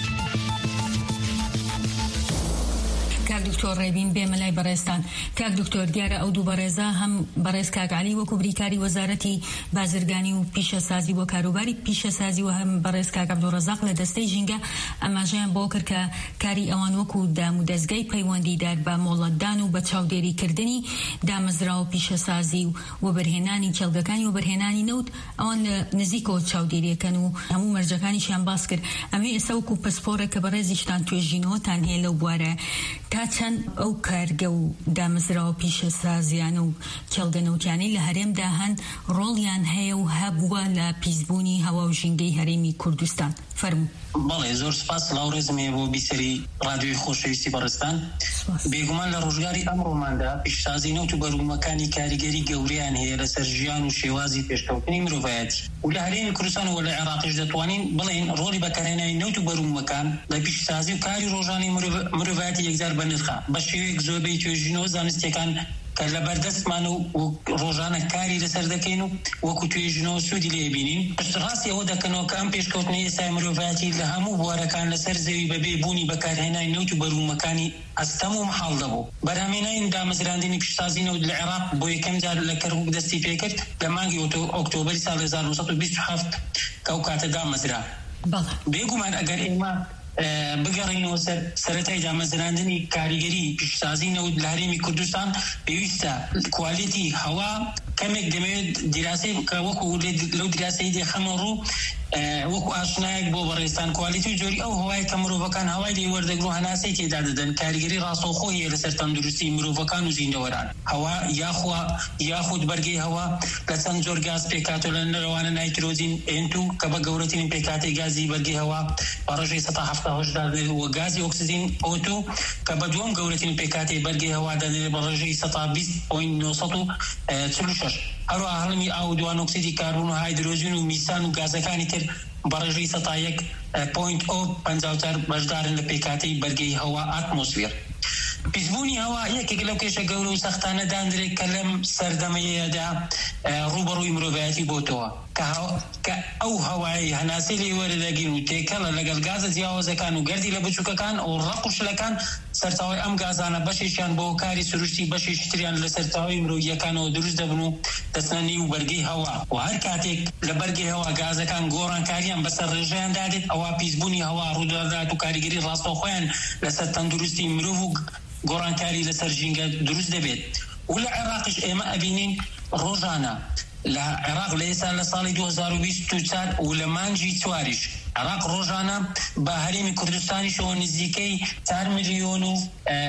کاک دکتۆر ڕێبین بێمە لای بەڕێستان. کاک دکتۆر دیارە ئەو دوو بەڕێزە هەم بەڕێز کاک عەلی وەکو بریکاری وەزارەتی بازرگانی و پیشەسازی بۆ کاروباری پیشەسازی و هەم بەڕێز کاک عەبدوڕەزاق لە دەستەی ژینگە ئەماژەیان بۆ کرد کە کاری ئەوان وەکو دام و دەستگای پەیوەندیدار بە مۆڵەتدان و بە چاودێریکردنی دامەزراوە پیشەسازی و وەبەرهێنانی چەلگەکانی وەبەرهێنانی نەوت ئەوان لە نزیکەوە چاودێریەکەن و هەموو مەرجەکانیشیان باس کرد. ئەمێ ئێستا وەکو پسپۆرە کە بەڕێزیشتان توێژینەوەتان هەیە لەو بوارە تا چەند ئەو کارگە و دامەزراوە پیشەسازیانە و چەلگەنەوتیانەی لە هەرێمدا هەن ڕۆڵیان هەیە و هەبووە لە پیسبوونی هەوا و ژینگەی هەرێمی کوردستان. فەرموو. بەڵێ زۆر سپاس سڵاو ڕێزمێ بۆ بیسەری ڕادیۆی خۆشەویستی بەڕێستان. بێگومان لە ڕۆژگاری ئەمڕۆماندا پیشسازی نەوت و بەروومەکانی کاریگەری گەورەیان هەیە لەسەر ژیان و شێوازی پێشکەوتنی مرۆڤایەتی و لە هەرێمی کوردستان و لە عێراقیش دەتوانین بڵێن ڕۆڵی بەکارهێنانی نەوت و بەروومەکان لە پیشسازی و کاری ڕۆژانەی مرۆڤایەتی یەکجار بەنرخە بە شێوەیەک زۆربەی توێژینەوە زانستیەکان کە لە بەردەستمان و ڕۆژانە کاری لەسەر دەکەین و وەکو توێژینەوە سوودی لێبینین. پشتڕاستی ئەوە دەکەنەوە کە ئەم پێشکەوتنەی ئێستای مرۆڤایەتی لە هەموو بوارەکان لەسەر زەوی بەبێ بوونی بەکارهێنانی نەوت و بەروومەکانی ئەستەم و محاڵ دەبوو. بەرهەمهێنانی دامەزراندنی پیشسازی نەوت لە عێراق بۆ یەکەم جار لە کەرکووک دەستی پێکرد لە مانگی ئۆکتۆبەری ساڵی هەزار و نۆ سەد و بیست و هەفت کە ئەو کاتە دامەزرا. بێگومان ئەگەر ئێمە بگەڕینەوە سەرەتای دامەزراندنی کاریگەری پیشسازی نەوت لە هەرێمی کوردستان پێویستە کوالیتی هەوا کەمێک دەمەوێت دیراسەی بکە وەکو لەو دیراسەی دێخەمە ڕوو وەکو ئاشنایەک بۆ بەڕێستان کوالیتی و جۆری ئەو هەوای کە مرۆڤەکان هەوای لێ وەردەگرن و هەناسەی تێدا دەدەن کاریگەری ڕاستەوخۆیە لەسەر تەندروستی مرۆڤەکان و زیندەوەران هەوا یاخوا یاخود بەرگەی هەوا لە چەند جۆر گاز پێکات و لە نەرەوانە نایترۆجین ئێن تو کە بە گەورەترین پێکاتی گازی بەرگەی هەوا بە ڕێژەی سەد و هەفتاد و هەشت و گازی ئۆکسیجین ئۆ تو کە بە دووەم گەورەترین پێکاتی بەرگەی هەوا دەدرێت بە ڕێژەی سەد و بیست پۆینت نۆ سەد و چل و شەش. هەروەها هەڵمی ئاو دووان ئۆکسیدی کاربۆن و هایدرۆژین و میسان و گازەکانی تر بە ڕێژەی سەد و یەک پۆینت ئۆ پەنجا و چوار بەشدارن لە پێکاتی بەرگەی هەوا ئاتمۆسفێر. پیسبوونی هەوا یەکێک لەو کێشە گەورە و سەختانە دانرێت کە لەم سەردەمەیەدا ڕوبەڕووی مرۆڤایەتی بۆتەوە کە ئەو هەوای هەناسەی لێ وەردەگین و تێکەڵە لەگەڵ گازە جیاوازەکان و گەردی لە بچووکەکان و ڕق و شلەکان سەرچاوەی ئەم گازانە بەشێکیان بۆ کاری سروشتی بەشێکی تریان لە سەرچاوەی مرۆڤیەکانەوە دروست دەبن و دەچنە نێو بەرگەی هەوا و هەر کاتێک لە بەرگەی هەوا گازەکان گۆڕانکاریان بەسەر ڕێژەیان دادێت ئەوە پیسبوونی هەوا ڕوودەدات و کاریگەری ڕاستەوخۆیان لەسەر تەندروستی مرۆڤ و گۆڕانکاری لەسەر ژینگە دروست دەبێت. و لە عێراقیش ئێمە ئەبینین ڕۆژانە لە عێراق لە ئێستا لە ساڵی دو هەزار و بیست و چوار و لە مانگی چواریش عێراق ڕۆژانە بە هەرێمی کوردستانیشەوە نزیکەی چوار ملیۆن و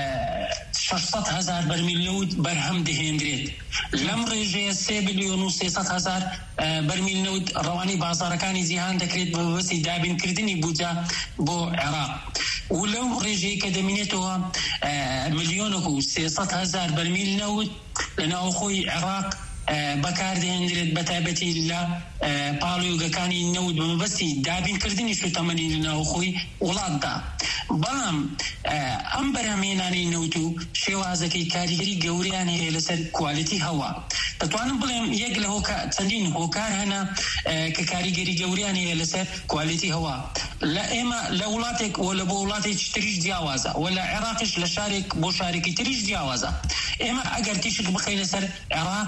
شەشسەد هەزار بەرمیل نەوت بەرهەم دەهێنرێت. لەم ڕێژەیە سێ ملیۆن و سێسەد هەزار بەرمیل نەوت ڕەوانەی بازاڕەکانی جیهان دەکرێت بە بەبەستی دابینکردنی بوجە بۆ عێراق. ولو ڕێژەیە کە دەمێنێتەوە ملیۆن و سێسەد هەزار بەرمیل نەوت لەناو خۆی عێراق بەکاردێنرێت بە تایبەتی لە پاڵێوگەکانی نەوت بە مەبەستی دابینکردنی سوتەمەنی لەناو خۆی وڵاتدا. بەڵام ئەم بەرهەمهێنانەی نەوت و شێوازەکەی کاریگەری گەورەیان هەیە لەسەر کوالیتی هەوا. دەتوانم بڵێم یەک لە چەندین هۆکار هەنا کە کاریگەری گەورەیان هەیە لەسەر کوالیتی هەوا. لە ئێمە لە وڵاتێک و لە بۆ وڵاتێکی تریش جیاوازە و لە عێراقیش لە شارێک بۆ شارێکی تریش جیاوازە. ئێمە ئەگەر تیشک بخەینە سەر عێراق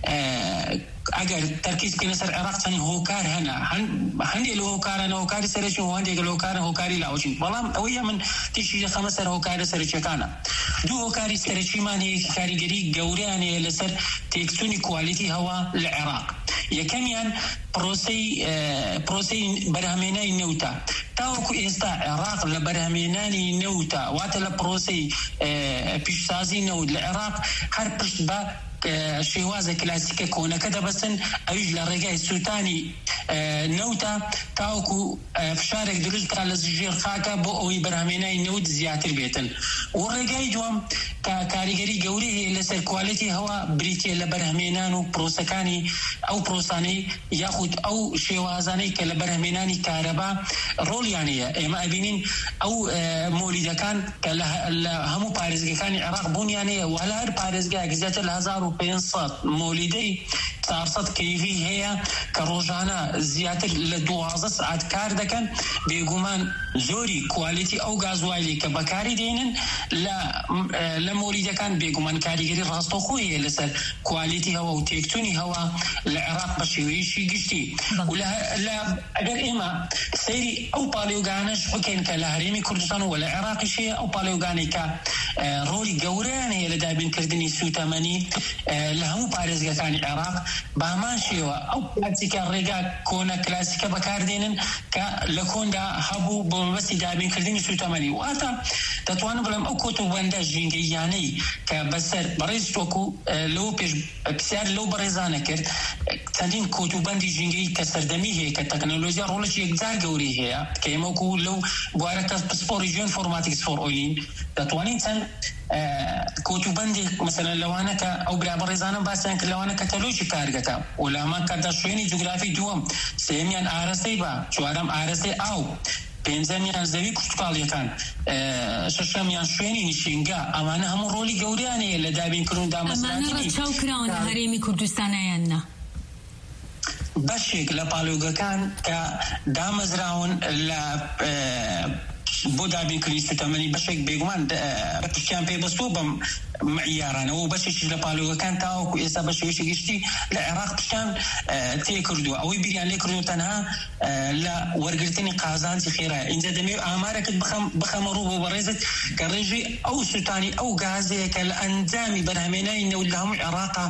ئەگەر تەرکیز بکەینە سەر عێراق چەندین هۆکار هەنا هەندێک لە هۆکارانە هۆکاری سەرەکی و هەندێک لە هۆکارە هۆکاری لاوەچین. بەڵام ئەوەیە من تیشی دەخەمە سەر هۆکارە سەرەکیەکانە. دوو هۆکاری سەرەکیمان هەیە کە کاریگەری گەورەیان هەیە لەسەر تێکچوونی کوالیتی هەوا لە عێراق. یەکەمیان پرۆسەی پرۆسەی بەرهەمهێنانی نەوتە. تاوەکو ئێستا عێراق لە بەرهەمهێنانی نەوتە واتە لە پرۆسەی پیشسازی نەوت لە عێراق هەر پشت بە شێوازە کلاسیکە کۆنەکە دەبەستن، ئەویش لە ڕێگای سووتانی نەوتە تاوەکو فشارێک دروست بکات لە ژێر خاکە بۆ ئەوەی بەرهەمهێنانی نەوت زیاتر بێتن. و ڕێگای دووەم کە کاریگەری گەورەی هەیە لەسەر کوالیتی هەوا بریتیە لە بەرهەمهێنان و پرۆسەکانی ئەو پرۆسانەی یاخود ئەو شێوازانەی کە لە بەرهەمهێنانی کارەبا ڕۆڵیان هەیە. ئێمە ئەبینین ئەو مۆلیدەکان کە لە هەموو پارێزگەکانی عێراق بوونیان هەیە و هەر پارێزگایەک زیاتر لە هەزار و پێنج سەد مۆلیدەی چوارسەد کەیڤی هەیە کە ڕۆژانە زیاتر لە دوازدە سعات کار دەکەن. بێگومان زۆری کوالیتی ئەو گازوایلی کە بەکاری دێنن لە مۆلیدەکان بێگومان کاریگەری ڕاستەوخۆی هەیە لەسەر کوالیتی هەوا و تێکچوونی هەوا لە عێراق بە شێوەیەکی گشتی. ئەگەر ئێمە سەیری ئەو پاڵێوگانەش بکەین کە لە هەرێمی کوردستان و لە عێراقیش هەیە، ئەو پاڵێوگانەی کە ڕۆڵی گەورەیان هەیە لە دابینکردنی سوتەمەنی لە هەموو پارێزگەکانی عێراق بە هەمان شێوە ئەو پلاسیکە ڕێگا کۆنە کلاسیکە بەکاردێنن کە لە کۆندا هەبوو بۆ مەبەستی دابینکردنی سوتەمەنی. واتە دەتوانم بڵێم ئەو کۆتوبەندە ژینگەییانەی کە بەسەر بەڕێز تۆکو لەو پێش پرسیار لەو بەڕێزانە کرد چەندین کۆتوبەندی ژینگەیی کە سەردەمی هەیە کە تەکنۆلۆژیا ڕۆڵێکی یەکجار گەورەی هەیە کە ئێمە وەکو لەو بوارەکە پسپۆری ژێن فۆرماتیکس فۆر ئۆیلین دەتوانین چەند کۆتوبەندێک مەسەلەن لەوانە کە ئەو برا بەڕێزانە باسییان کە لەوانە کەتەلۆژی کارگەکە و لامان کەدا شوێنی جوگرافی دووەم، سێمیان ئارەستەی بە، چوارەم ئارەستەی ئاو، پێنجەمیان زەوی کوشتکاڵیەکان، شەشەمیان شوێنی نیشینگا. ئەمانە هەموو ڕۆلی گەورەیان هەیە لە دابینکردن دامەزراندنی چاوکراون لە هەرێمی کوردستانیان نا بەشێک لە پاڵێوگەکان کە دامەزراون لە بۆ دابینکردنی سوتەمەنی بەشێک بێگومان پشتیان پێبەستووە بەم معیارانەوە و بەشێکی لە پاڵێوگەکان تاوەکو ئێستا بە شێوەیەکی گشتی لە عێراق پشتیان تێکردووە. ئەوەی بیریان لێ کردو تەنها لە وەرگرتنی قازانجی خێرایە. اینجا دەمەوێت ئامارەکەت بخەمە ڕوو بۆ بەڕێزت کە ڕێژەی ئەو سوتانی ئەو گازەیە کە لە ئەنجامی بەرهەمهێنانی نەوت لە هەموو عێراقا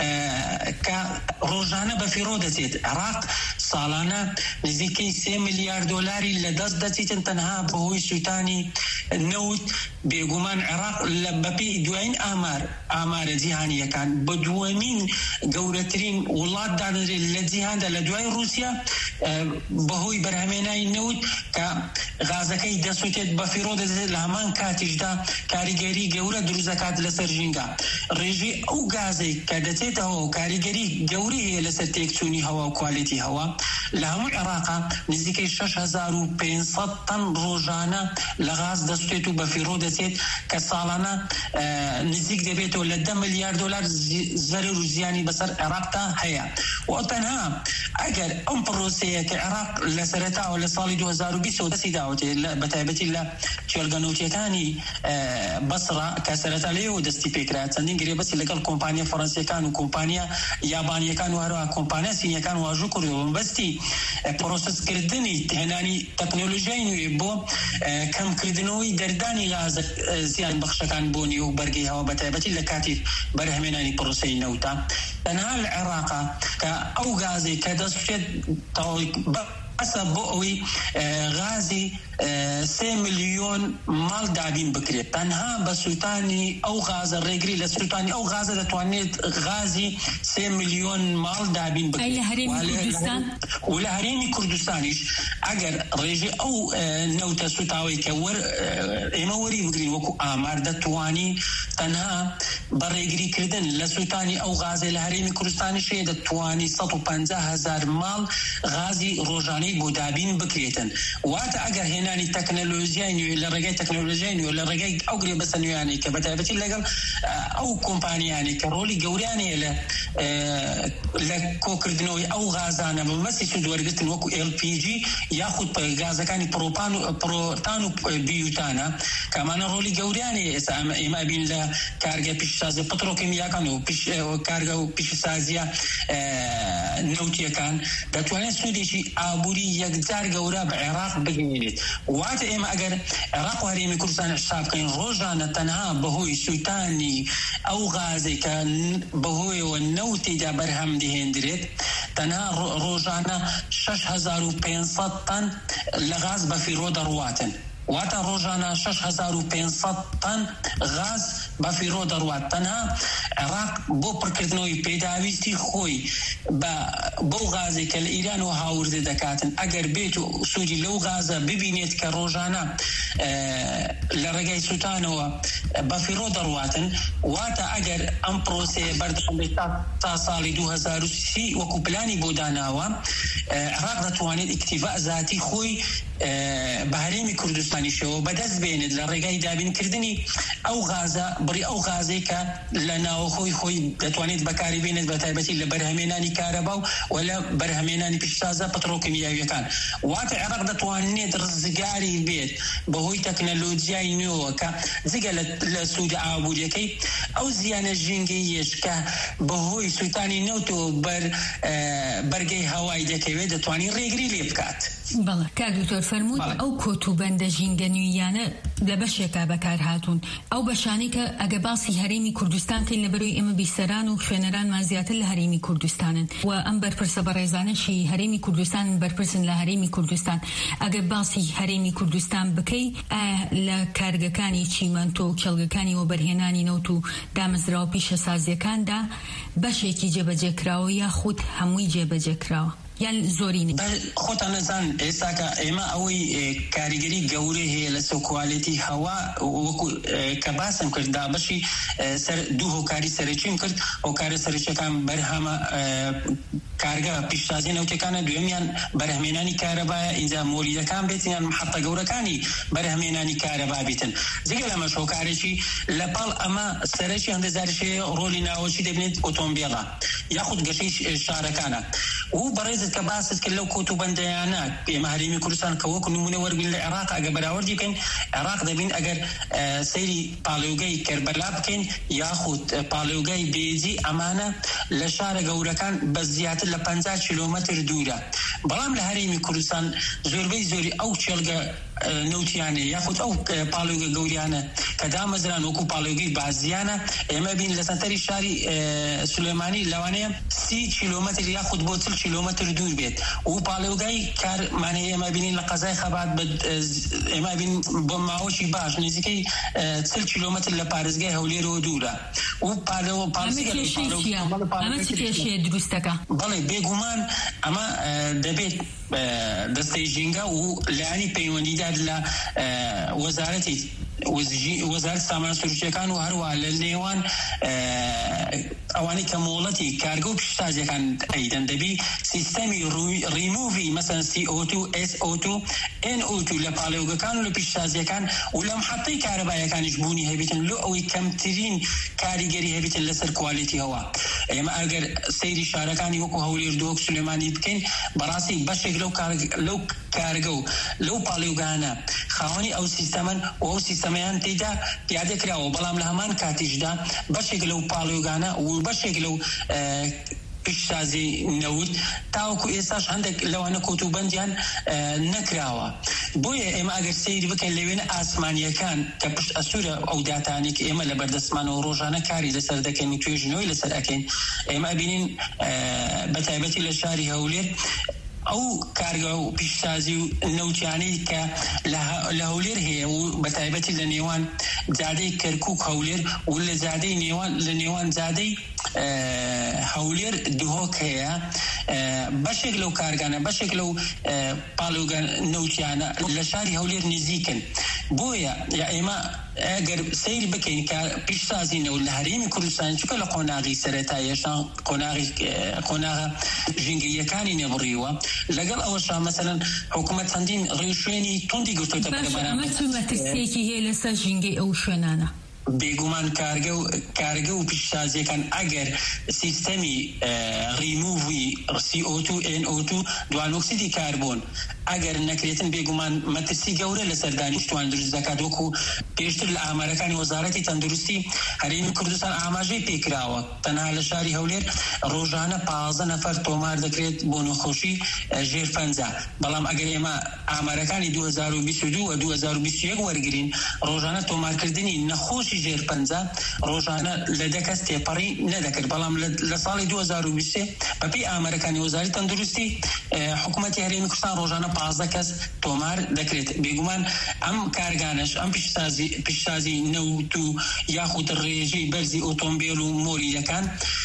کە ڕۆژانە بەفیڕۆ دەچێت. عێراق ساڵانە نزیکەی سێ ملیار دۆلاری لە دەست دەچێتن تەنها بەهۆی سوتانی نەوت. بێگومان عێراق لە بەپێی دوایین ئامار ئامارە جیهانیەکان بە دووەمین گەورەترین وڵات دانرێت لە جیهاندا لە دوای رووسیا بەهۆی بەرهەمهێنانی نەوت کە غازەکەی دەسووتێت بەفیڕۆ دەدێت لە هەمان کاتیشدا کاریگەری گەورە دروست دەکات لەسەر ژینگا. ڕێژەی ئەو گازەی کە دەچێتەوە و کاریگەری گەورەی هەیە لەسەر تێکچوونی هەوا و کوالیتی هەوا لە هەموو عێراقا نزیکەی شەش هەزار و پێنج سەد تەن ڕۆژانە لە غاز دەسووتێت و بەفیڕۆ دەچێت کە ساڵانە نزیک دەبێتەوە لە دە ملیار دۆلار زەرر و زیانی بەسەر عێراقتا هەیە. و تەنها ئەگەر ئەم پرۆسەیە کە عێراق لە سەرەتاوە لە ساڵی دوو هەزار و بیست دەستی داوەتێ بەتایبەتی لە چێلگەنەوتیەکانی بەسڕا کە سەرەتا لێەوە دەستی پێکرا چەندین گرێبەستی لەگەڵ کۆمپانیا فەڕەنسیەکان و کۆمپانیا یابانیەکان و هەروەها کۆمپانیا سینیەکان واژوو کردەوە بەستی پرۆسەسکردنی هێنانی تەکنۆلۆژیای نوێ بۆ کەمکردنەوەی دەردانی غازە زیان بەخشەکان بۆ نێو بەرگەی هەوا بەتایبەتی لە کاتی بەرهەمهێنانی پرۆسەی نەوتە. تەنها لە عێراقا کە ئەو گازەی کە دەسووتێت ئەسە بۆ ئەوەی غازی سێ ملیۆن ماڵ دابین بکرێت تەنها بە سووتانی ئەو غازە ڕێگری لە سووتانی ئەو غازە دەتوانێت غازی سێ ملیۆن ماڵ دابین بکرێت لە هەرێمی کوردستان و لە هەرێمی کوردستانیش ئەگەر ڕێژێ ئەو نەوتە سوتاوی کە ئێمە وەری بگرین وەکو ئامار دەتوانی تەنها بە ڕێگریکردن لە سووتانی ئەو غازێ لە هەرێمی کوردستانی شەیە دەتوانی سەد و پەنجا هەزار ماڵ غازی ڕۆژانەی بۆ دابین بکرێتن. واتە ئەگەر هێنانی تەکنەلۆژیای نوێ لە ڕێگەی تەکنەلۆژیای نوێ لە ڕێگەی ئەو گرێ بەسە نوێیانەی کە بەتایبەتی لەگەڵ ئەو کۆمپانیانی کە ڕۆلی گەوریانەیە لە لە کۆکردنەوەی ئەو غازانە بەمەسی سوودوەرگرتن وەکو ئێل پی جی یاخود گازەکانی پرۆپان و پرۆتان و بیوتانە کەمانە ڕۆلی گەوریانەیە. ئێستا ئێمە بین لە کارگە پیشسازی پترۆکیمیاکان و کارگە و پیشسازیە نەوتیەکان دەتوانێت سوودێکی ئابووری یەکجار گەورە بە عێراق بگەێنێت. واتە ئێمە ئەگەر عێراق و هەرێمی کوردستان حساب بکەین ڕۆژانە تەنها بەهۆی سووتانی ئەو غازێ کە بەهۆیەوە نەوتیدا بەرهەم دەهێنرێت تەنها ڕۆژانە شەش هەزار و پێنج سەد تەن لە غاز بەفیڕۆ دەڕواتن. واتە ڕۆژانە شەش هەزار و پێنج سەد تەن غاز بەفیڕۆ دەڕوات. تەنها عێراق بۆ پڕکردنەوەی پێداویستی خۆی بەو غازێ کە لە ئیران و هاوردە دەکاتن ئەگەر بێت و سوودی لەو غازە ببینێت کە ڕۆژانە لە ڕێگای سووتانەوە بەفیڕۆ دەڕواتن واتە ئەگەر ئەم پرۆسەیە بەردەوام بێت تا ساڵی دوو هەزار و سی وەکو پلانی بۆ داناوە عێراق دەتوانێت ئیکتیڤا ذاتی خۆی بە هەرێمی کوردستانیشەوە بەدەست بێنێت لە ڕێگای دابینکردنی ئەو غازە بڕی ئەو غازەی کە لە ناوەخۆی خۆی دەتوانێت بەکاری بێنێت بە تایبەتی لە بەرهەمێنانی کارەبا و لە بەرهەمێنانی پیشسازە پەترۆکیمیاویەکان. واتە عێراق دەتوانێت ڕزگاری بێت بەهۆی تەکنەلۆجیای نوێوە کە جگە لە سوودە ئابووریەکەی ئەو زیانە ژینگەیەش کە بەهۆی سووتانی نەوتەوە بەرگەی هەوای دەکەوێت دەتوانێت ڕێگری لێ بکات. بەڵێ کاک دکتۆر فەرموود ئەو کۆتوبەندە ژینگە نوێیانە لە بەشێکا بەکار هاتوون ئەو بەشانەی کە ئەگە باسی هەرێمی کوردستان کەین لەبەرەوەی ئێمە بیسەران و خوێنەرانمان زیاتر لە هەرێمی کوردستانن و ئەم بەرپرسە بەڕێزانەشی هەرێمی کوردستان بەرپرسن لە هەرێمی کوردستان ئەگە باسی هەرێمی کوردستان بکەی لە کارگەکانی چیمەنتۆ و کێڵگەکانی وەبەرهێنانی نەوت و دامەزراوە پیشە سازیەکاندا بەشێکی جێبەجێکراوە یاخود هەمووی جێبەجێکراوە یان زۆرینی خۆتان نەزان ئێستاکە ئێمە ئەوەی کاریگەری گەورەی هەیە لە سەرکوالیتی هەوا وەکو کە باسم کرد دابەشی دوو هۆکاری سەرەکیم کرد هۆکارە سەرەکیەکان بەرهەمە کارگە پیشسازی نەوتەکانە دوێمیان بەرهەمێنانی کارەبایە ئینجا مۆریدەکان بێتیان محەتە گەورەکانی بەرهەمێنانی کارەبا بێتن. جگە لەمەش هۆکارێکی لەپاڵ ئەمە سەرەکی هەندێک جارشەیە ڕۆلی ناوەچی دەبێت ئۆتۆمبیڵە یاخود گەشەی شارەکانە و بەڕێزت کە باست کرد لەو کۆتوبەندەیانە ئێمە هەرێمی کوردستان کە وەکو نمونە وەرگین لە عێراق ئەگە بەراوردی بکەین عێراق دەبین ئەگەر سەیری پاڵێوگەی کەربەلا بکەین یاخود پاڵێوگەی بێجی ئەمانە لە شارە گەورەکان بە زیاتر لە پەنجا کیلۆمەتر دوورە. بەڵام لە هەرێمی کوردستان زۆربەی زۆری ئەو چێڵگە نەوتیانە یاخود ئەو پاڵێوگە گەوریانە کە دامەزران وەکو پاڵێوگەی بازیانە ئێمە بین لە سەنتەری شاری سولێمانی لەوانەیە سی کیلۆمەتر یاخود بۆ چل کیلۆمەتر دوور بێت و پاڵێوگای کارمانەیە ئێمە بینین لە قەزای خەبات ئێمە بین بۆ ماوەشی باش نزیکەی چل کیلۆمەتر لە پارێزگای هەولێرەوە دوورە و پاڵێوە پارێزگای دروستەکە بەڵێ بێگومان ئەمە دەبێت دەستەی ژینگە و لایانی پەیوەندیدار لە وەزارەتی وەزارەت سامانە سروشتیەکان و هەروە لە نێوان ئەوانەی کە مۆڵەتی کارگە و پیشسازیەکان ئەیدەن دەبی سیستەمی ریموڤی مەسەن سی ئۆ تو ئێس ئۆ تو ئێن ئۆ تو لە پاڵێوگەکان و لە پیشسازیەکان و لە محەتەی کارەبایەکانیش بوونی هەبێتن لۆ ئەوەی کەمترین کاریگەری هەبێتن لەسەر کوالیتی هەوا. ئێمە ئەگەر سەیری شارەکانی وەکو هەولێر دۆک سولێمانی بکەین بەڕاستی بەشێک لەو کارگە و لەو پاڵێوگانە خاوەنی ئەو سیستەمەن و ئەو سیستەمەیان تێدا پیادەکراوە بەڵام لە هەمان کاتیشدا بەشێک لەو پاڵێوگانە و بەشێک لەو پیشسازی نەوت تاوەکو ئێستاش هەندێک لەوانە کۆتوبەندیان نەکراوە. بۆیە ئێمە ئەگەر سەیر بکەین لەوێنە ئاسمانیەکان کە پشت ئەسوورە ئەو داتانی کە ئێمە لە بەردەستمانەوە ڕۆژانە کاری لەسەر دەکەین و توێژنەوەی لەسەر ئەکەین ئێمە ئەبینین بەتایبەتی لە شاری هەولێر ئەو کارگە و پیشتازی و نەوتیانەی کە لە هەولێر هەیە و بە تایبەتی لە نێوان جادەی کەرکووک هەولێر و لە زادەی نێوان لە نێوان زادەی هەولێر دهۆک هەیە بەشێک لەو کارگانە بەشێک لەو پاڵۆگە نەوتیانە لە شاری هەولێر نزیکن. بۆیە ئێمە ئەگەر سیر بکەین کە پیشتازینەوە لە هەرێمی کوردستان چونکە لە قۆناغی سەرەتاییەشان قۆناغە ژینگەیەکانی نێبڕیوە لەگەڵ ئەوەشا مەسەلەن حکوومەت چەندین ڕێوشوێنی توندی گرتووەتە مەترسیەکی هەیە لەسەر ژینگەی ئەو شوێنانە. بێگومان کارگە و کارگە و پیشتازیەکان ئەگەر سیستەمی ریمووی سی ئۆ تو ئێن ئۆ تو دوانۆکسیدی کاربۆن ئەگەر نەکرێتن بێگومان مەترسی گەورە لە سەردانی شتوان دروست دەکات. وەکو پێشتر لە ئامارەکانی وەزارەتی تەندروستی هەرێمی کوردستان ئاماژەی پێکراوە تەنها لە شاری هەولێر ڕۆژانە پازدە نەفەر تۆمار دەکرێت بۆ نەخۆشی ژێر پەنجا. بەڵام ئەگەر ئێمە ئامارەکانی دوو هەزار و بیست و دوو و دوو هەزار و بیست و یەک وەرگرین ڕۆژانە تۆمارکردنی نەخۆشی ژێر پەنجا ڕۆژانە لە دە کەس تێپەڕی نەدەکرد. بەڵام لە ساڵی دوو هەزار و بیست بەپێی ئامارەکانی وەزارەتی تەندروستی حکوومەتی هەرێمی کوردستان ڕۆژانە پازدە کەس تۆمار دەکرێت. بێگومان ئەم کارگانش ئەم پیشتازی نەوت و یاخود ڕێژەی بەرزی ئۆتۆمبیل و مۆریلەکان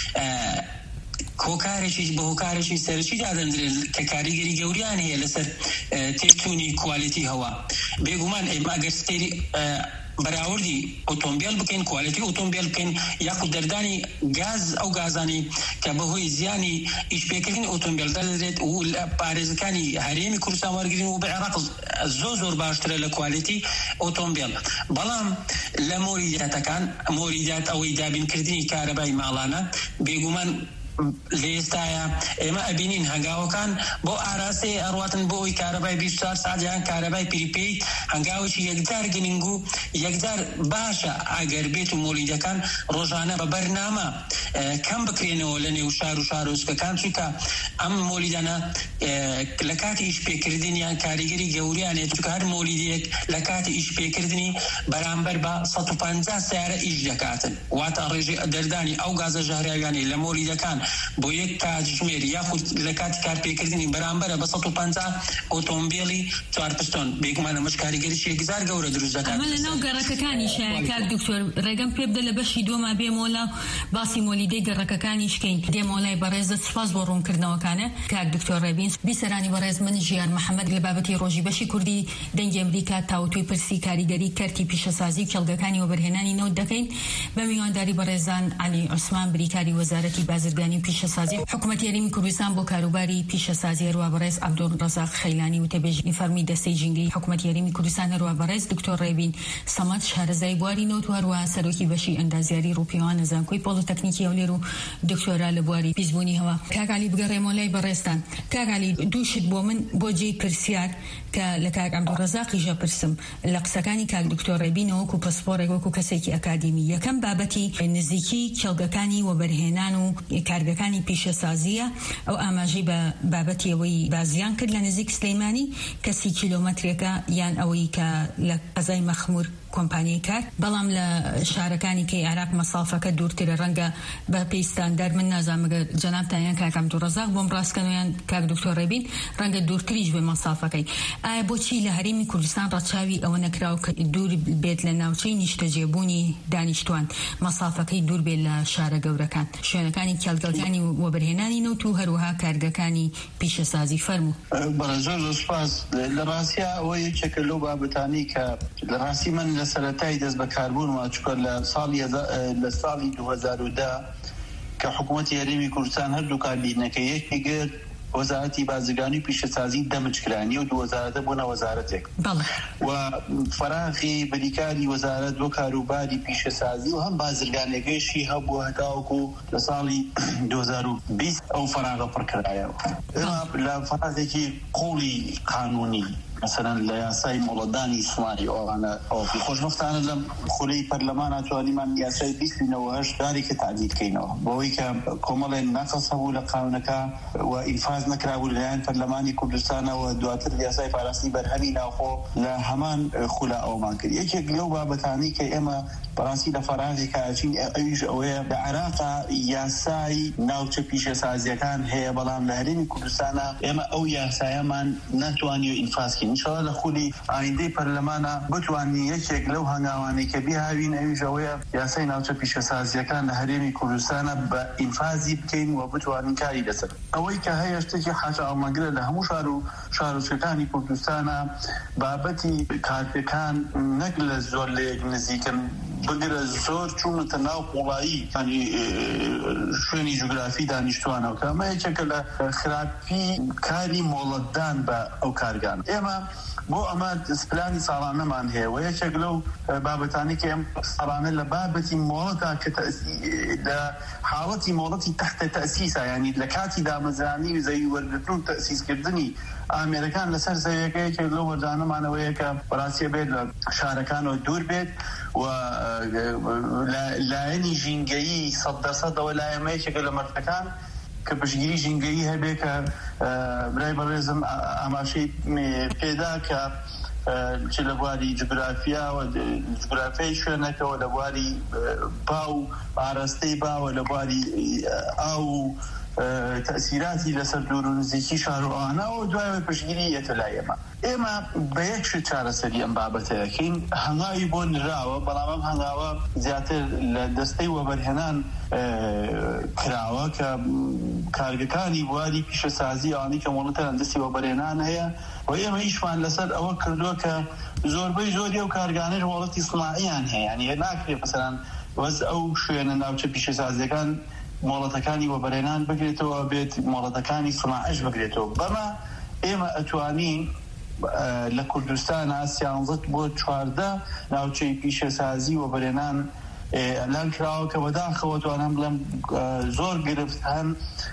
هۆکارێکی بە هۆکارێکی سەرچی دادەندرێت کە کاریگەری گەوریان هەیە لەسەر تێچوونی کوالیتی هەوا. بێگومان ئێمە ئەگەر سەیری بەراوردی ئۆتۆمبیل بکەین کوالیتی ئۆتۆمبیل بکەین یاخود دەردانی گاز ئەو گازانی کە بەهۆی زیانی ئیشپێکردنی ئۆتۆمبیل دەدرێت و پارێزەکانی هەرێمی کوردستان وەرگرین و بە عێراق زۆر زۆر باشترە لە کوالیتی ئۆتۆمبیل. بەڵام لە مۆریداتەکان مۆریدات ئەوەی دابینکردنی کارەبای ماڵانە بێگومان لە ئێستاە ئێمە ئەبینین هەنگاوەکان بۆ ئاراسی ئەڕواتن بۆ ئەوی کارەبای بیست و چوار ساعتیان کارەبای پریپەید هەنگاوێکی یەکجار گرنگ و یەکجار باشە ئەگەر بێت و مۆلیدەکان ڕۆژانە بە بەرنامە کەم بکرێنەوە لە نێو شار و شارۆچکەکان چونکە ئەم مۆلیدانە لە کاتی ئیشپێکردنیان کاریگەری گەوریانێت چونکە هەر مۆلیدێک لە کاتی ئیشپێکردنی بەرامبەر بە سەد و پەنجا سیارە ئیش دەکاتن. واتە ڕێژەی دەردانی ئەو گازە ژەهراویانی لە مۆلیدەکان بۆ یەک کاتژمێر یاخود لە کاتی کارپێکردنی بەرامبەرە بە سەد و پەنجا ئۆتۆمبیلی چوار پستۆن. بێگومانە مەش کاریگەریش یەکجار گەورە دروست دەکات. ئەمە لەناو گەڕەکەکانی شایە کات دکتۆر ڕێگەم پێ بدە لە بەشی دووەما بێمۆڵە باسی مۆلیدەی گەڕەکەکانی شکەین. دێمۆڵای بەڕێزت سپاس بۆ ڕوونکردنەوەکانە کات دکتۆر ڕێبین. بیسەرانی بەڕێز من ژیار محەممەد لە بابەتی ڕۆژی بەشی کوردی دەنگی ئەمریکا تاوتوی پرسی کاریگەری کەرتی پیشەسازی کێڵگەکانی وەبەرهێنانی نەوت دەکەین بە میوانداری بەڕێزان علی عوسمان بریکاری وەزارەتی بازرگانی و پیشەسازی حکوومەتی هەرێمی کوردستان بۆ کاروباری پیشەسازی هەروە بەڕێز عەبدولڕەزاق خەیلانی و تێبێژی فەرمی دەستەی ژینگەی حکوومەتی هەرێمی کوردستان هەروە بەڕێز دکتۆر ڕێبین سەمەد شارەزای بواری نەوت و هەروە سەرۆکی بەشی ئەندازیاری ڕووپیاوانە زانکۆی پۆڵتەکنیکی هەولێر و دکتۆرا لە بواری پیسبوونی هەوا. کاکالی بگەڕێمەوە لای بەڕێزتان. کاکالی دووشت بۆ من بۆ جێی پرسیار کە لە کاک عەبدولڕەزاقیژە پرسم لە قسەکانی کاک دکتۆر ڕێبینەوە وەکو پەسپۆڕێک وەکو کەسێکی ئەکادیمی. یەکەم بابەتی نزیکی کێڵگەکانی وەبەرهێنان و کارگەکانی پیشەسازیە ئەو ئاماژەی بە بابەتی ئەوەی بازیان کرد لە نزیک سلەیمانی کەسی کیلۆمەترێکە یان ئەوەی کە لە قەزای مەخمور کۆمپانیای کار. بەڵام لە شارەکانی کەی عێراق مەسافەکە دوورترە ڕەنگە بە پێیستاندار من نازانمەگە جەنابتان کاک عەبدولڕەزاق بۆم ڕاستکەنەوەیان کاک دکتۆر ڕێبین ڕەنگە دوورتریش بێ مەسافەکەی. ئایا بۆچی لە هەرێمی کوردستان ڕەچاوی ئەوە نەکراوە کە دوور بێت لە ناوچەی نیشتەجێبوونی دانیشتوان مەسافەکەی دوور بێت لە شارە گەورەکان شوێنەکانی کێڵگەکانی وەبەرهێنانی نەوت و هەروەها کارگەکانی پیشەسازی فەرموو. بەڕێزۆر سوپاس. لە ڕاستیە ئەوە یەکێکە لەو بابەتانی کە لە ڕاستی من لە سەرەتای دەست بەکاربوون واچووکە لە ساڵی لە ساڵی دوو هەزار و دە کە حکوومەتی هەرێمی کوردستان هەردوو کاربینەکە یەکی گرت وەزارەتی بازرگانی و پیشەسازی دەمجکرانی و دوو وەزارەتە بوونە وەزارەتێک و فەراغی بریکاری وەزارەت بۆ کاروباری پیشەسازی و هەم بازرگانێکەیشی هەبوو هەتاوەکو لە ساڵی دوو هەزار و بیست ئەو فەراغە پڕکرایەوە. لە فەراغێکی قوڵی قانونی مثلا لە یاسای مۆڵەتدانی سڵانی ئەوانە ئەوفی خۆشبەختانە لەم خولەی پەرلەمانە توانیمان یاسای بیست و نۆ هەشت دارێکە تعدیل بکەینەوە بۆەوەی کە کۆمەڵێن نەقەس هەبوو لە قانونەکە و ئینفاز نەکرابوو لەلایەن پەرلەمانی کوردستانەوە دواتر یاسای پاراستنی بەرهەمی ناوخۆ لە هەمان خولا ئەومان کرد. یەکێک لەو بابەتانی کە ئێمە بەڕاستی لە فەرانسێکا ئەچین ئەویش ئەوەیە لە عێراقا یاسای ناوچە پیشەسازیەکان هەیە بەڵام لە هەرێمی کوردستانە ئێمە ئەو یاسایەمان ناتوانیوە ئینفازکەین. ئینشاڵڵا لە خولی ئایندەی پەرلەمانە بتوانین یەکێک لەو هەنگاوانەی کە بیاوین ئەویش ئەوەیە یاسای ناوچە پیشەسازیەکان لە هەرێمی کوردستانە بە ئینفازی بکەین و بتوانین کاری لەسەر ئەوەی کە هەیە شتێکی حاجە ئەڵمەگرە لە هەموو شار و شارۆچکەکانی کوردستانە بابەتی کارپێکان نەک لە زۆر لە یەک نزیکن بگرە زۆر چوونەتە ناو قوڵایی شوێنی جوگرافی دانیشتوانەوە کە ئەمە یەکێکە لە خراپی کاری مۆڵەتدان بە ئەو کارگان. ئێمە بۆ ئەمە پلانی ساڵانەمان هەیە و یەکێک لەو بابەتانی کە ئێم ساڵانە لە بابەتی مۆڵەتا کە لە حاڵەتی مۆڵەتی تەحتە تەسیسە یعنی لە کاتی دامەزرانی و زەوی وەرگرتن و تەسیسکردنی ئامێرەکان لەسەر زەویەکە یەکێک لەو وەردانەمانەوەیە کە بەڕاستی بێت لە شارەکانەوە دوور بێت و لایەنی ژینگەیی سەد دەسەدەوە لایەمە یەکێکە لە مەردەکان کە پشگیری ژینگەیی هەبێ کە برای بەڕێزم ئاماشەی پێدا کە چ لە بواری جوگرافیا و جوگرافیای شوێنەکەەوە لە بواری با و ئاراستەی باوە لە بواری ئاو و تأثیراتی لەسەر دوور و نزیکی شار و ئەوانەوە دوایەوە پشگیری یەتە لای ئێمە. ئێمە بە یەک شت چارەسەری ئەم بابەتەیەکەین هەنگاوی بۆ نراوە بەڵام ئەم هەنگاوە زیاتر لە دەستەی وەبەرهێنان کراوە کە کارگەکانی بواری پیشەسازی ئەوانەی کە مۆڵەتەن دەستی وەبەرهێنان هەیە و ئێمە ئیشمان لەسەر ئەوە کردووە کە زۆربەی زۆری ئەو کارگانەی مۆڵەتی سڵاعیان هەیە یعنی ناکرێت مەسەلەن وەز ئەو شوێنە ناوچە پیشەسازیەکان مۆڵەتەکانی وەبەرهێنان بگرێتەوە بێت مۆڵەتەکانی سڵاعش بگرێتەوە. بەمە ئێمە ئەتوانین لە کوردستانە سیانزەت بۆ چواردە ناوچەی پیشەسازی وەبەرهێنان ئەلان کراوە کە بەداخەوە توانم بڵێم زۆر گرفت هەن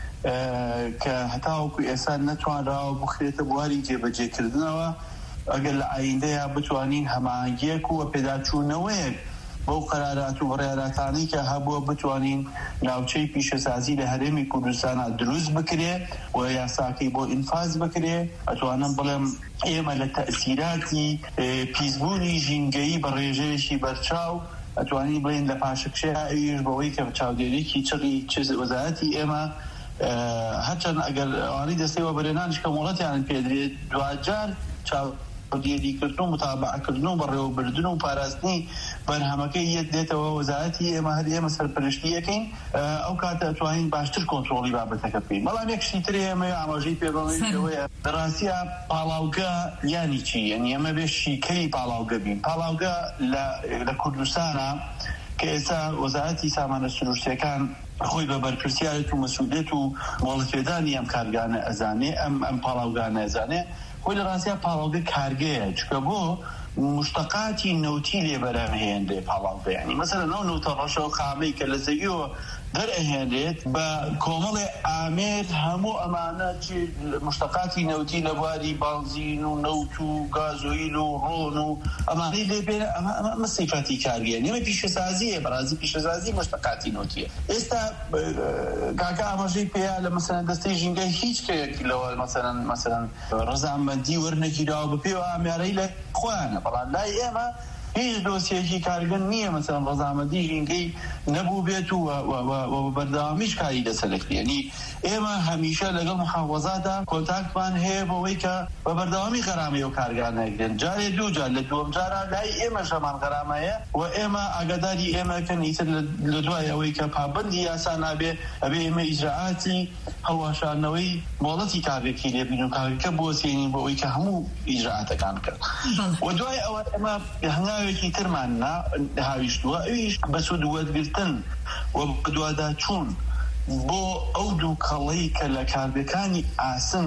کە هەتاوەکو ئێستا نەتوانراوە بخرێتە بواری جێبەجێکردنەوە ئەگەر لە ئایندەیە بتوانین هەماهەنگیەک و پێداچوونەوەیەک بەو قەرارات و بڕیارەتانی کە هەبووە بتوانین ناوچەی پیشەسازی لە هەرێمی کوردستانە دروست بکرێ و یاساکەی بۆ ئینفاز بکرێ. ئەتوانم بڵێم ئێمە لە تەئسیراتی پیسبوونی ژینگەیی بە ڕێژەیەکی بەرچاو ئەتوانین بڵێن لە پاشەکشەیە ئەویش بەوەی کە چاودێریکی چڕی وەزارەتی ئێمە هەرچەند ئەگەر ئەوانەی دەستەی وەبەرهێنانیش کە مۆڵەتیان پێدرێت دوجار چاو دیاریکردن و متابعەکردن و بەڕێوەبردن و پاراستنی بەرهەمەکەی یەک دێتەوە وەزارەتی ئێمە هەر ئێمە سەرپەرشتیەکەین ئەو کاتە ئەتوانین باشتر کۆنتڕۆڵی بابەتەکە بکەین. بەڵام یەک شتی تر ئێمە ئاماژەی پێبڵێنەوەیە ڕاستیە پاڵاوگە یانی چی یعنی ئێمە بێ شیکەی پاڵاوگە بین. پاڵاوگە لە کوردستانە کە ئێستا وەزارەتی سامانە سروشتیەکان خۆی بە بەرپرسیارێت و مەسئولیت و مۆڵەتپێدانی ئەم کارگانە ئەزانێ ئەم ئەم پاڵاوگانە ئەزانێ خۆی لە ڕاستیە پاڵاوگە کارگەیە چکە بۆ مشتەقاتی نەوتی لێ بەرهەمهێنرێ پاڵاوگە یعنی مەسەلەن ئەو نەوتە ڕەشە و خامەی کە لە زەویەوە دەرئەهێنرێت بە کۆمەڵێ ئامێر هەموو ئەمانە مشتەقاتی نەوتی لە بواری بانزین و نەوت و گازۆیل و ڕۆن و ئەمانەی لێ بێنە ئەمە سیفەتی کارگەیە نێمە پیشەسازیە بەڕاستی پیشەسازی مشتەقاتی نەوتیە. ئێستا کاکە ئاماژەی پێیا لە مەسەلەن دەستەی ژینگەی هیچ کەیەکی لەوە مەسەلەن مەسەلەن ڕەزامەندی وەرنەگیراوە بە پێوە ئامارەی لە خۆیانە بەڵام لای ئێمە هیچ دۆسیەکی کارگەن نییە مەسەلەن ڕەزامەندی ژینگەی نەبوو بێت و بەردەوامیش کاری دەسەلەکری یعنی ئێمە هەمیشە لەگەڵ محافەزادا کۆنتاکتمان هەیە بەوەی کە بە بەردەوامی غەرامەی و کارگانەگرن جارێ دوو جار لە دووەم جارە لای ئێمە شەمان غەرامەیە و ئێمە ئاگاداری ئێمەکەن ئیتر لە دوای ئەوەی کە پابەندی یاسا نابێ ئەبێ ئێمە ئیجراعاتی هەواشانەوەی مۆڵەتی کارێکی لێبین و کارەکە بۆسێنین بۆ ئەوەی کە هەموو ئیجراعاتەکان کرد و دوای ئەوە ئێمە هەنگاوێکی ترمان هاویشتووە ئەویش بە سوودوەرگرتن و بەدوادا چوون بۆ ئەو دوو کەڵەی کە لە کاربەکانی ئاسن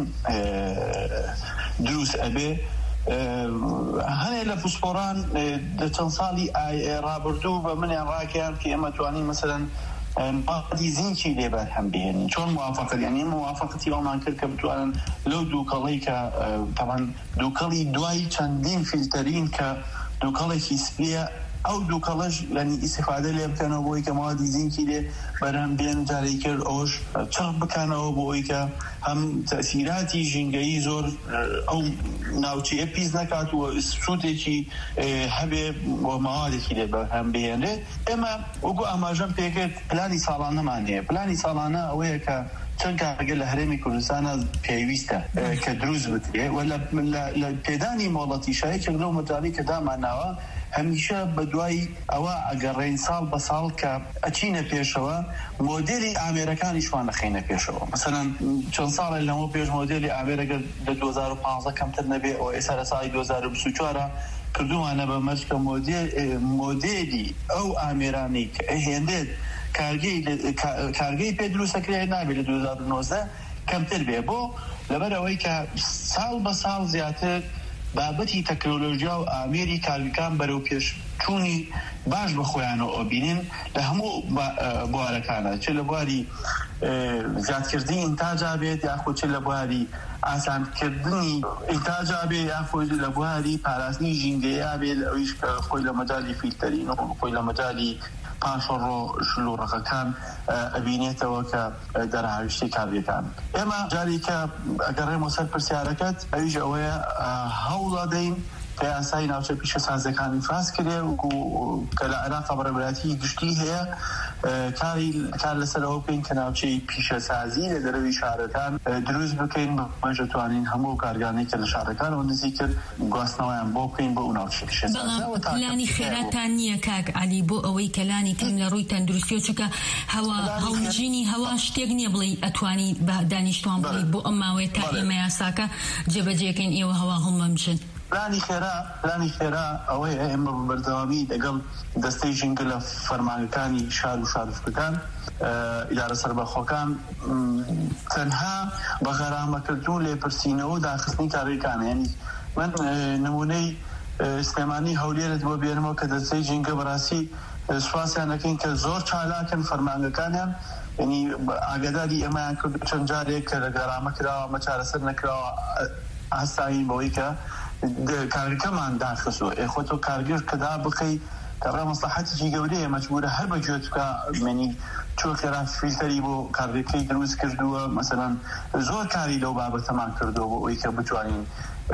دروست ئەبێ هەنێ لە پسپۆران لە چەند ساڵی ڕابردوو بە منیان ڕاکیان کە ئێمە توانین مەسەلەن مادی زینکی لێبەر هەم بێنین چۆن موافقت یعنی موافقتی ئەومان کرد کە بتوانن لەو دووکەڵەی کە تەمان دووکەڵی دوای چەندین فیلتەرین کە دووکەڵێکی سپیە ئەو دووکەڵەش ینی ئیستیفادە لێ بکەنەوە بۆی کە مادی زینکی لێ بەرهەم بێن جارێک کرد ئەوش چڕ بکەنەوە بۆی کە هەم تەسیراتی ژینگەیی زۆر ئەو ناوچەیە پیس نەکات و سوودێکی هەبێ بۆ ماوادێکی لێ بەرهەم بهێنرێت. ئێمە وەکو ئاماژەم پێکرد پلانی ساڵانەمان هەیە. پلانی ساڵانە ئەوەیە کە چەند کارگە لە هەرێمی کوردستانە پێویستە کە دروست بکرێت و لە پێدانی مۆڵەتی شایەکێک لەو مەجاڵی کە داماناوە هەمیشە بە دوای ئەوە ئەگەڕێین ساڵ بە ساڵ کە ئەچینە پێشەوە مۆدێلی ئامێرەکانیشوان دەخینە پێشەوە. مەسەلەن چەند ساڵێ لەمەوە پێش مۆدێلی ئامێرەگە لە دوو هەزار و پانزدە کەمتر نەبێ ئەو ئێستا لە ساڵی دوو هەزار و بیست و چوارە کردووانە بە مەچکە مۆدێلی ئەو ئامێرانی کە هێندێت کارگەی پێ دروستەکرێت نابێت لە دوو هەزار و نۆزدە کەمتر بێ بۆ لەبەرەوەی کە ساڵ بە ساڵ زیاتر بابەتی تەکنۆلۆژیا و ئامێری کارگەکان بەرەو پێشچوونی باش بە خۆیانەوە ئۆبینن لە هەموو بوارەکانە چ لە بواری زیادکردنی ئینتاجا بێت یاخود چ لە بواری ئاسانکردنی ئینتاجا بێت یاخود لە بواری پاراستنی ژینگەیە بێت ئەویش خۆی لە مەجالی فیلتەرین و خۆی لە مەجالی پاشەڕۆ شلوڕەکەکان ئەبینێتەوە کە دەرهاویشتی کارگەکان. ئێمە جاری کە ئەگەڕێمەوە سەر پرسیارەکەت ئەویش ئەوەیە هەوڵ دەدەین کە یاسای ناوچە پیشەسازەکانی فراس کرێ و کە لە عێراقا بەڕێوەبەتی گشتی هەیە کار لەسەرەوە بکەین کە ناوچەی پیشەسازی لە دەرەوی شارەکان دروست بکەین بەمەش دەتوانین هەموو کارگانەی کە لە شارەکانەوە نزیک کرد گواستنەوەیان بۆ بکەین بۆ ئەو ناوچەی پیشەسازی. پلانی خێراتان نییە کاک عەلی بۆ ئەوەی کەلانی کەم لە ڕووی تەندروستی و چونکە هەوا هەڵمژینی هەوا شتێک نییە بڵێ ئەتوانی بە دانیشتوان بڵێ بۆ ئەم ماوەیە تا ئێمە یاساکە جێبەجێکەین ئێوە هەوا هەڵمەمژن. پلانی خێرا پلانی خێرا ئەوەیە ئێمە بەردەوامی لەگەڵ دەستەی ژینگە لە فەرمانەکانی شار و شارفەکان ئیدارە سەربەخۆکان تەنها بە غەرامەکردن و لێپرسینەوە و داخستنی کارگەکانە. یعنی من نمونەی سلێمانی هەولێرت بۆ بێنمەوە کە دەستەی ژینگە بەڕاستی سواسیان دەکەین کە زۆر چالاکن فەرمانگەکانیان یعنی ئاگاداری ئێمەیان کرد چەند جارێک کە لە گەرامە کراوە ئەمە چارەسەر نەکراوە ئاستاین بەوەی کە کارگەکەمان داخستووە ئێخۆ تۆ کارگر کەدا بقەی کە ڕێ مەسلحەتێکی گەورەیە مەجبورە هەر بەگوێت بکە مەنی چۆ خێرا فیلتەری بۆ کارگەکەی دروست کردووە مەسەلەن زۆر کاری لەو بابەتەمان کردووە بۆ ئەوەی کە بتوانین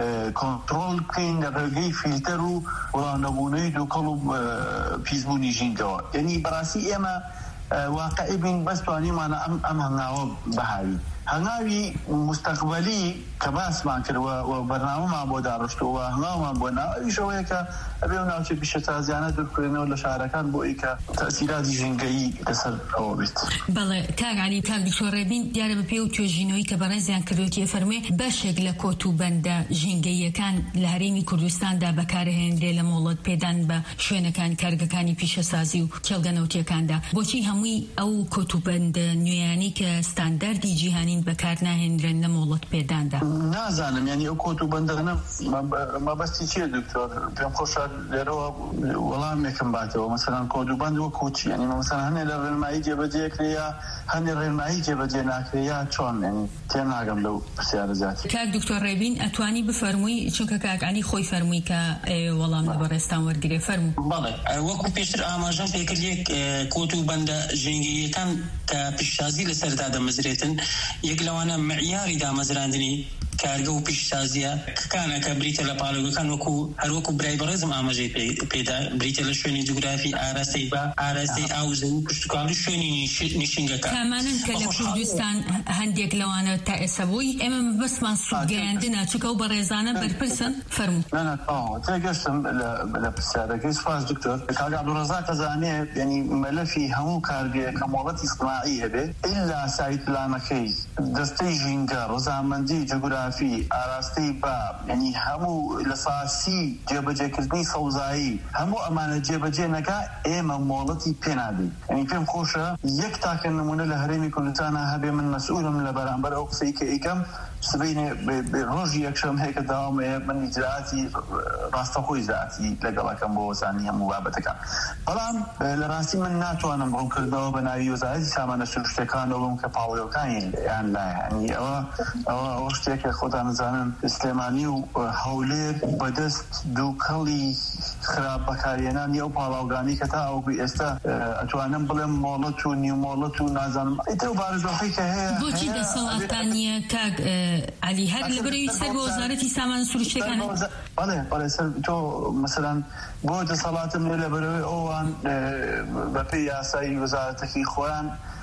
کۆنتڕۆڵ بکەین لە ڕێگەی فیلتەر و وەڵامنەبوونەوەی دووکەڵ و پیسبوونی ژینگەوە. یعنی بەڕاستی ئێمە واقعی بین بەس توانیمانە ئەم هەنگاوە بەهاوی هەنگاوی مستەقبەلی کە باسمان کردووە و بەرنامەمان بۆ داڕشتووە هەنگاومان بۆ ناو ئەویشەوەیە کە ئەبێ و ناوچە پیشەسازیانە دوورکردنەوە لە شارەکان بۆ ئەوەی تەسیراتی ژینگەیی لەسەر ئەوە بێت. بەڵێ کاک عەلی کاک دکتۆر ڕێبین دیارە بە پێ و توێژینەوەی کە بەڕێزیان کردوەتی فەرمووی بەشێک لە کۆت و بەندە ژینگەییەکان لە هەرێمی کوردستاندا بەکارهێنرێ لە مۆڵەت پێدان بە شوێنەکان کارگەکانی پیشەسازی و کێڵگەنەوتیەکاندا. بۆچی هەمووی ئەو کۆت و بەندە نوێیانی کە ستانداردی جیهانین بەکار ناهێنرێن لە مۆڵەت پێداندا؟ نازانم یعنی ئەو کۆت و بەندەنە مەبەستی چییە دکتۆر؟ پێم خۆشە لێرەوە وەڵامێکم باتەوە مەسەلەن کۆت و بەند وەکو چی؟ یعنی مەسەلەن هەنێ لە ڕێنمایی جێبەجێکرێ هەنێ ڕێنمایی جێبەجێ ناکرێ یا چۆن؟ یعنی تێم ناگەم لەو پرسیارە زیاتر. کاک دکتۆر ڕێبین ئەتوانی بفەرمووی چونکە کاک عەلی خۆی فەرمووی کە وەڵام لە بەڕێستان وەرگرێ فەرموو. بەڵێ وەکو پێشتر ئاماژەم پێکرد یەک کۆت و بەندە ژینگەییەکان کە پیشسازی لەسەردا دەمەزرێتن یەک لەوانە معیاری دامەزراندنی کارگە و پیشسازیە کەکانە کە بریتە لە پاڵۆگەکان وەکو هەروەکو برای بەڕێزم ئاماژەی پێدا بریتە لە شوێنی جوگرافی ئاراستەی بە ئاراستەی ئاوزەوی پشتوکاڵی شوێنی نیشینگەکان. تامانن کە لە کوردستان هەندێک لەوانە تا ئێستا بووی ئێمە بەسمان سوودگەیاندنە چونکە ئەو بەڕێزانە بەرپرسن فەرموو. تێگەشتم لە پرسیارەکەی سپاس دکتۆر. کاک عەبدوڕەزاق ئەزانێ یعنی مەلەفی هەموو کارگەیە کە مۆڵەتی سناعی هەبێت ئیلا سایت پلانەکەی دەستەی ژینگە ڕەزامەندی جوگرافی ئەترافی ئاراستەی با ینی هەموو لە ساسی جێبەجێکردنی سەوزایی هەموو ئەمانە جێبەجێ نەکا ئێمە مۆڵەتی پێنادەین. ینی پێم خۆشە یەک تاکە نمونە لە هەرێمی کوردستانە هەبێ من مەسئولم لە بەرامبەر ئەو قسەی کە ئەیکەم سبەینێ ڕۆژی یەکشەم هەیە کە داوامەیە من ئیجراعاتی ڕاستەخۆی ئیجراعاتی لەگەڵەکەم بۆ وەزانی هەموو بابەتەکان. بەڵام لە ڕاستی من ناتوانم ڕوونکردنەوە بە ناوی وەزارەتی سامانە سروشتەکانەوە بم کە پاڵێوەکانی یان لایەنی ئەوە ئەوە ئەوە شتێکە خۆتان نزانن سلێمانی و هەولێر بەدەست دووکەڵی خراپ بەکارهێنانی ئەو پاڵاوگانی کە تا ئەو ئێستا ئەتوانم بڵێم مۆڵەت و نیو مۆڵەت و نازانم ئیتر بارزۆخی کە هەیە بۆچی دەسەڵاتانیە کاک علی هەر لەبەرەوەی سەر بۆ وەزارەتی سامان سروشتەکان بەڵێ بەڵێ سەر تۆ مەسەلەن بۆ دەسەڵاتم لێ لەبەرەوەی ئەوان بەپێی یاسایی وەزارەتەکەی خۆیان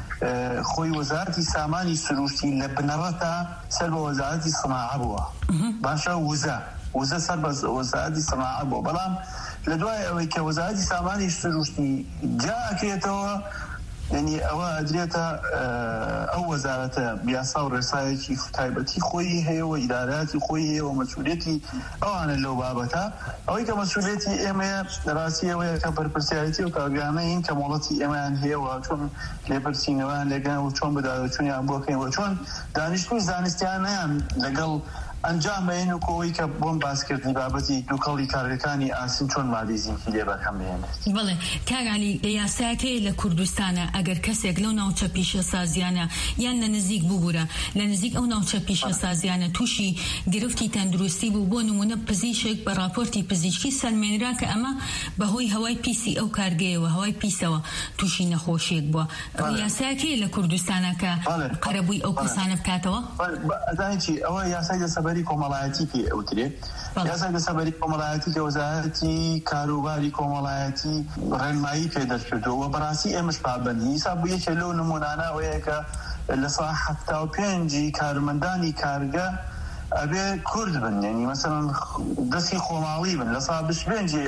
خۆی وەزارەتی سامانی سروشتی لە بنەڕەتە سەر بە وەزارەتی سەناعە بووە باشە وزە وزە سەر بە وەزارەتی سەناعە بووە. بەڵام لە دوای ئەوەی کە وەزارەتی سامانی سروشتی جا ئەکرێتەوە ینی ئەوە ئەدرێتە ئەو وەزارەتە یاسا و ڕێسایەکی تایبەتی خۆی هەیە و ئیداراتی خۆی هەیە و مەسئولیەتی ئەوانە لەو بابەتە. ئەوەی کە مەسئولیەتی ئێمەیە لەڕاستی ئەوەیە کە بەرپرسیارەتی و کارگرانەین کە مۆڵەتی ئێمەیان هەیەوە چۆن لێبەرچینەوەیان لێگەن و چۆن بەداوەچوونیان بۆکەینەوە چۆن دانیشتوی زانستیانیان لەگەڵ ئەنجامەیەن و کۆی کە بۆم باسکردنی بابەتی دووکەڵی کارگەکانی ئاسین چۆن مادەی زیینکی لێ بەکەم بهێنێت. بەڵێ کاگالی یاساکەی لە کوردستانە ئەگەر کەسێک لەو ناوچە پیشە سازیانە یان لە نزیک ببوورە لە نزیک ئەو ناوچە پیشە سازیانە تووشی گرفتی تەندروستی بوو بۆ نمونە پزیشک بە راپۆرتی پزیشکی سەلمێنرا کە ئەمە بەهۆی هەوای پیسی ئەو کارگەیەوە هەوای پیسەوە تووشی نەخۆشیێک بووە. یاساکەی لە کوردستانە کە قەرەبووی ئەو کەسانە بکاتەوە ئەزانیی ئەوە یاسای دەسەبەری کۆمەڵایەتی پێ ئەوترێت یاسای دەسەبەری کۆمەڵایەتی کە وەزارەتی کاروباری کۆمەڵایەتی ڕێنمایی پێ دەستکردووە بەڕاستی ئێمەش پابەندی حساب بوو یەکێ لەو نمونانە ئەوەیە کە لە سا هەفتا و پێنجی کارمەندانی کارگە ئەبێ کورد بن ینی مەسەڵەن دەستی خۆماڵی بن لە سا بیست و پێنجی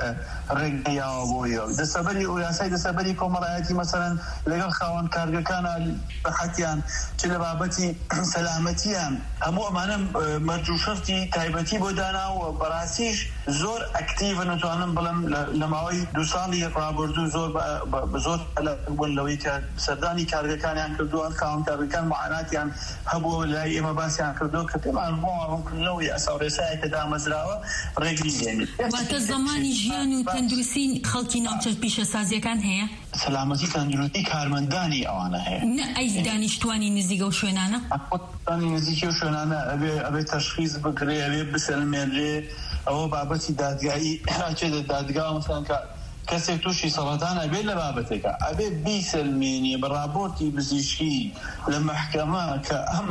ڕێگەیاوە بۆیەوە دەسەبەری ئەو یاسای دەسەبەری کۆمەڵایەتی مەسەڵەن لەگەڵ خاوەن کارگەکانە بەحەتیان چ لە بابەتی سەلامەتیان هەموو ئەمانە مەرج و شەرتی تایبەتی بۆ داناوە بەڕاستیش زۆر ئەکتیڤن نتوانم بڵم لە ماوەی دو ساڵی ڕابردوو زۆر زۆر بوون لەوەی کە سەردانی کارگەکانیان کردووە خاوەن کارگەکان معاناتیان هەبووە لای ئێمە باسییان کردو کە پێمان ڕوونکردنەوەی ئەسا و ڕێسایە کە دامەزراوە ڕێگری دێنێت. واتە زەمانی ژیان و تەندروستی خەڵکی ناوچە پیشە سازیەکان هەیە سەلامەتی تەندروستی کارمەندانی ئەوانە هەیە نە ئەی دانیشتوانی نزیکە و شوێنانە دانی نزیکی و شوێنانە ئەبێ ئەبێ تەشخیص بکرێ ئەبێ بسەلمێنرێ ئەوە بابەتی دادگایی هاچێتە دادگا مەسەڵەن کە کەسێک تووشی سەڵاتان ئەبێ لە بابەتێکە ئەبێ بیسەلمێنێ بە راپۆرتی پزیشکی لە مەحکەمە کە ئەم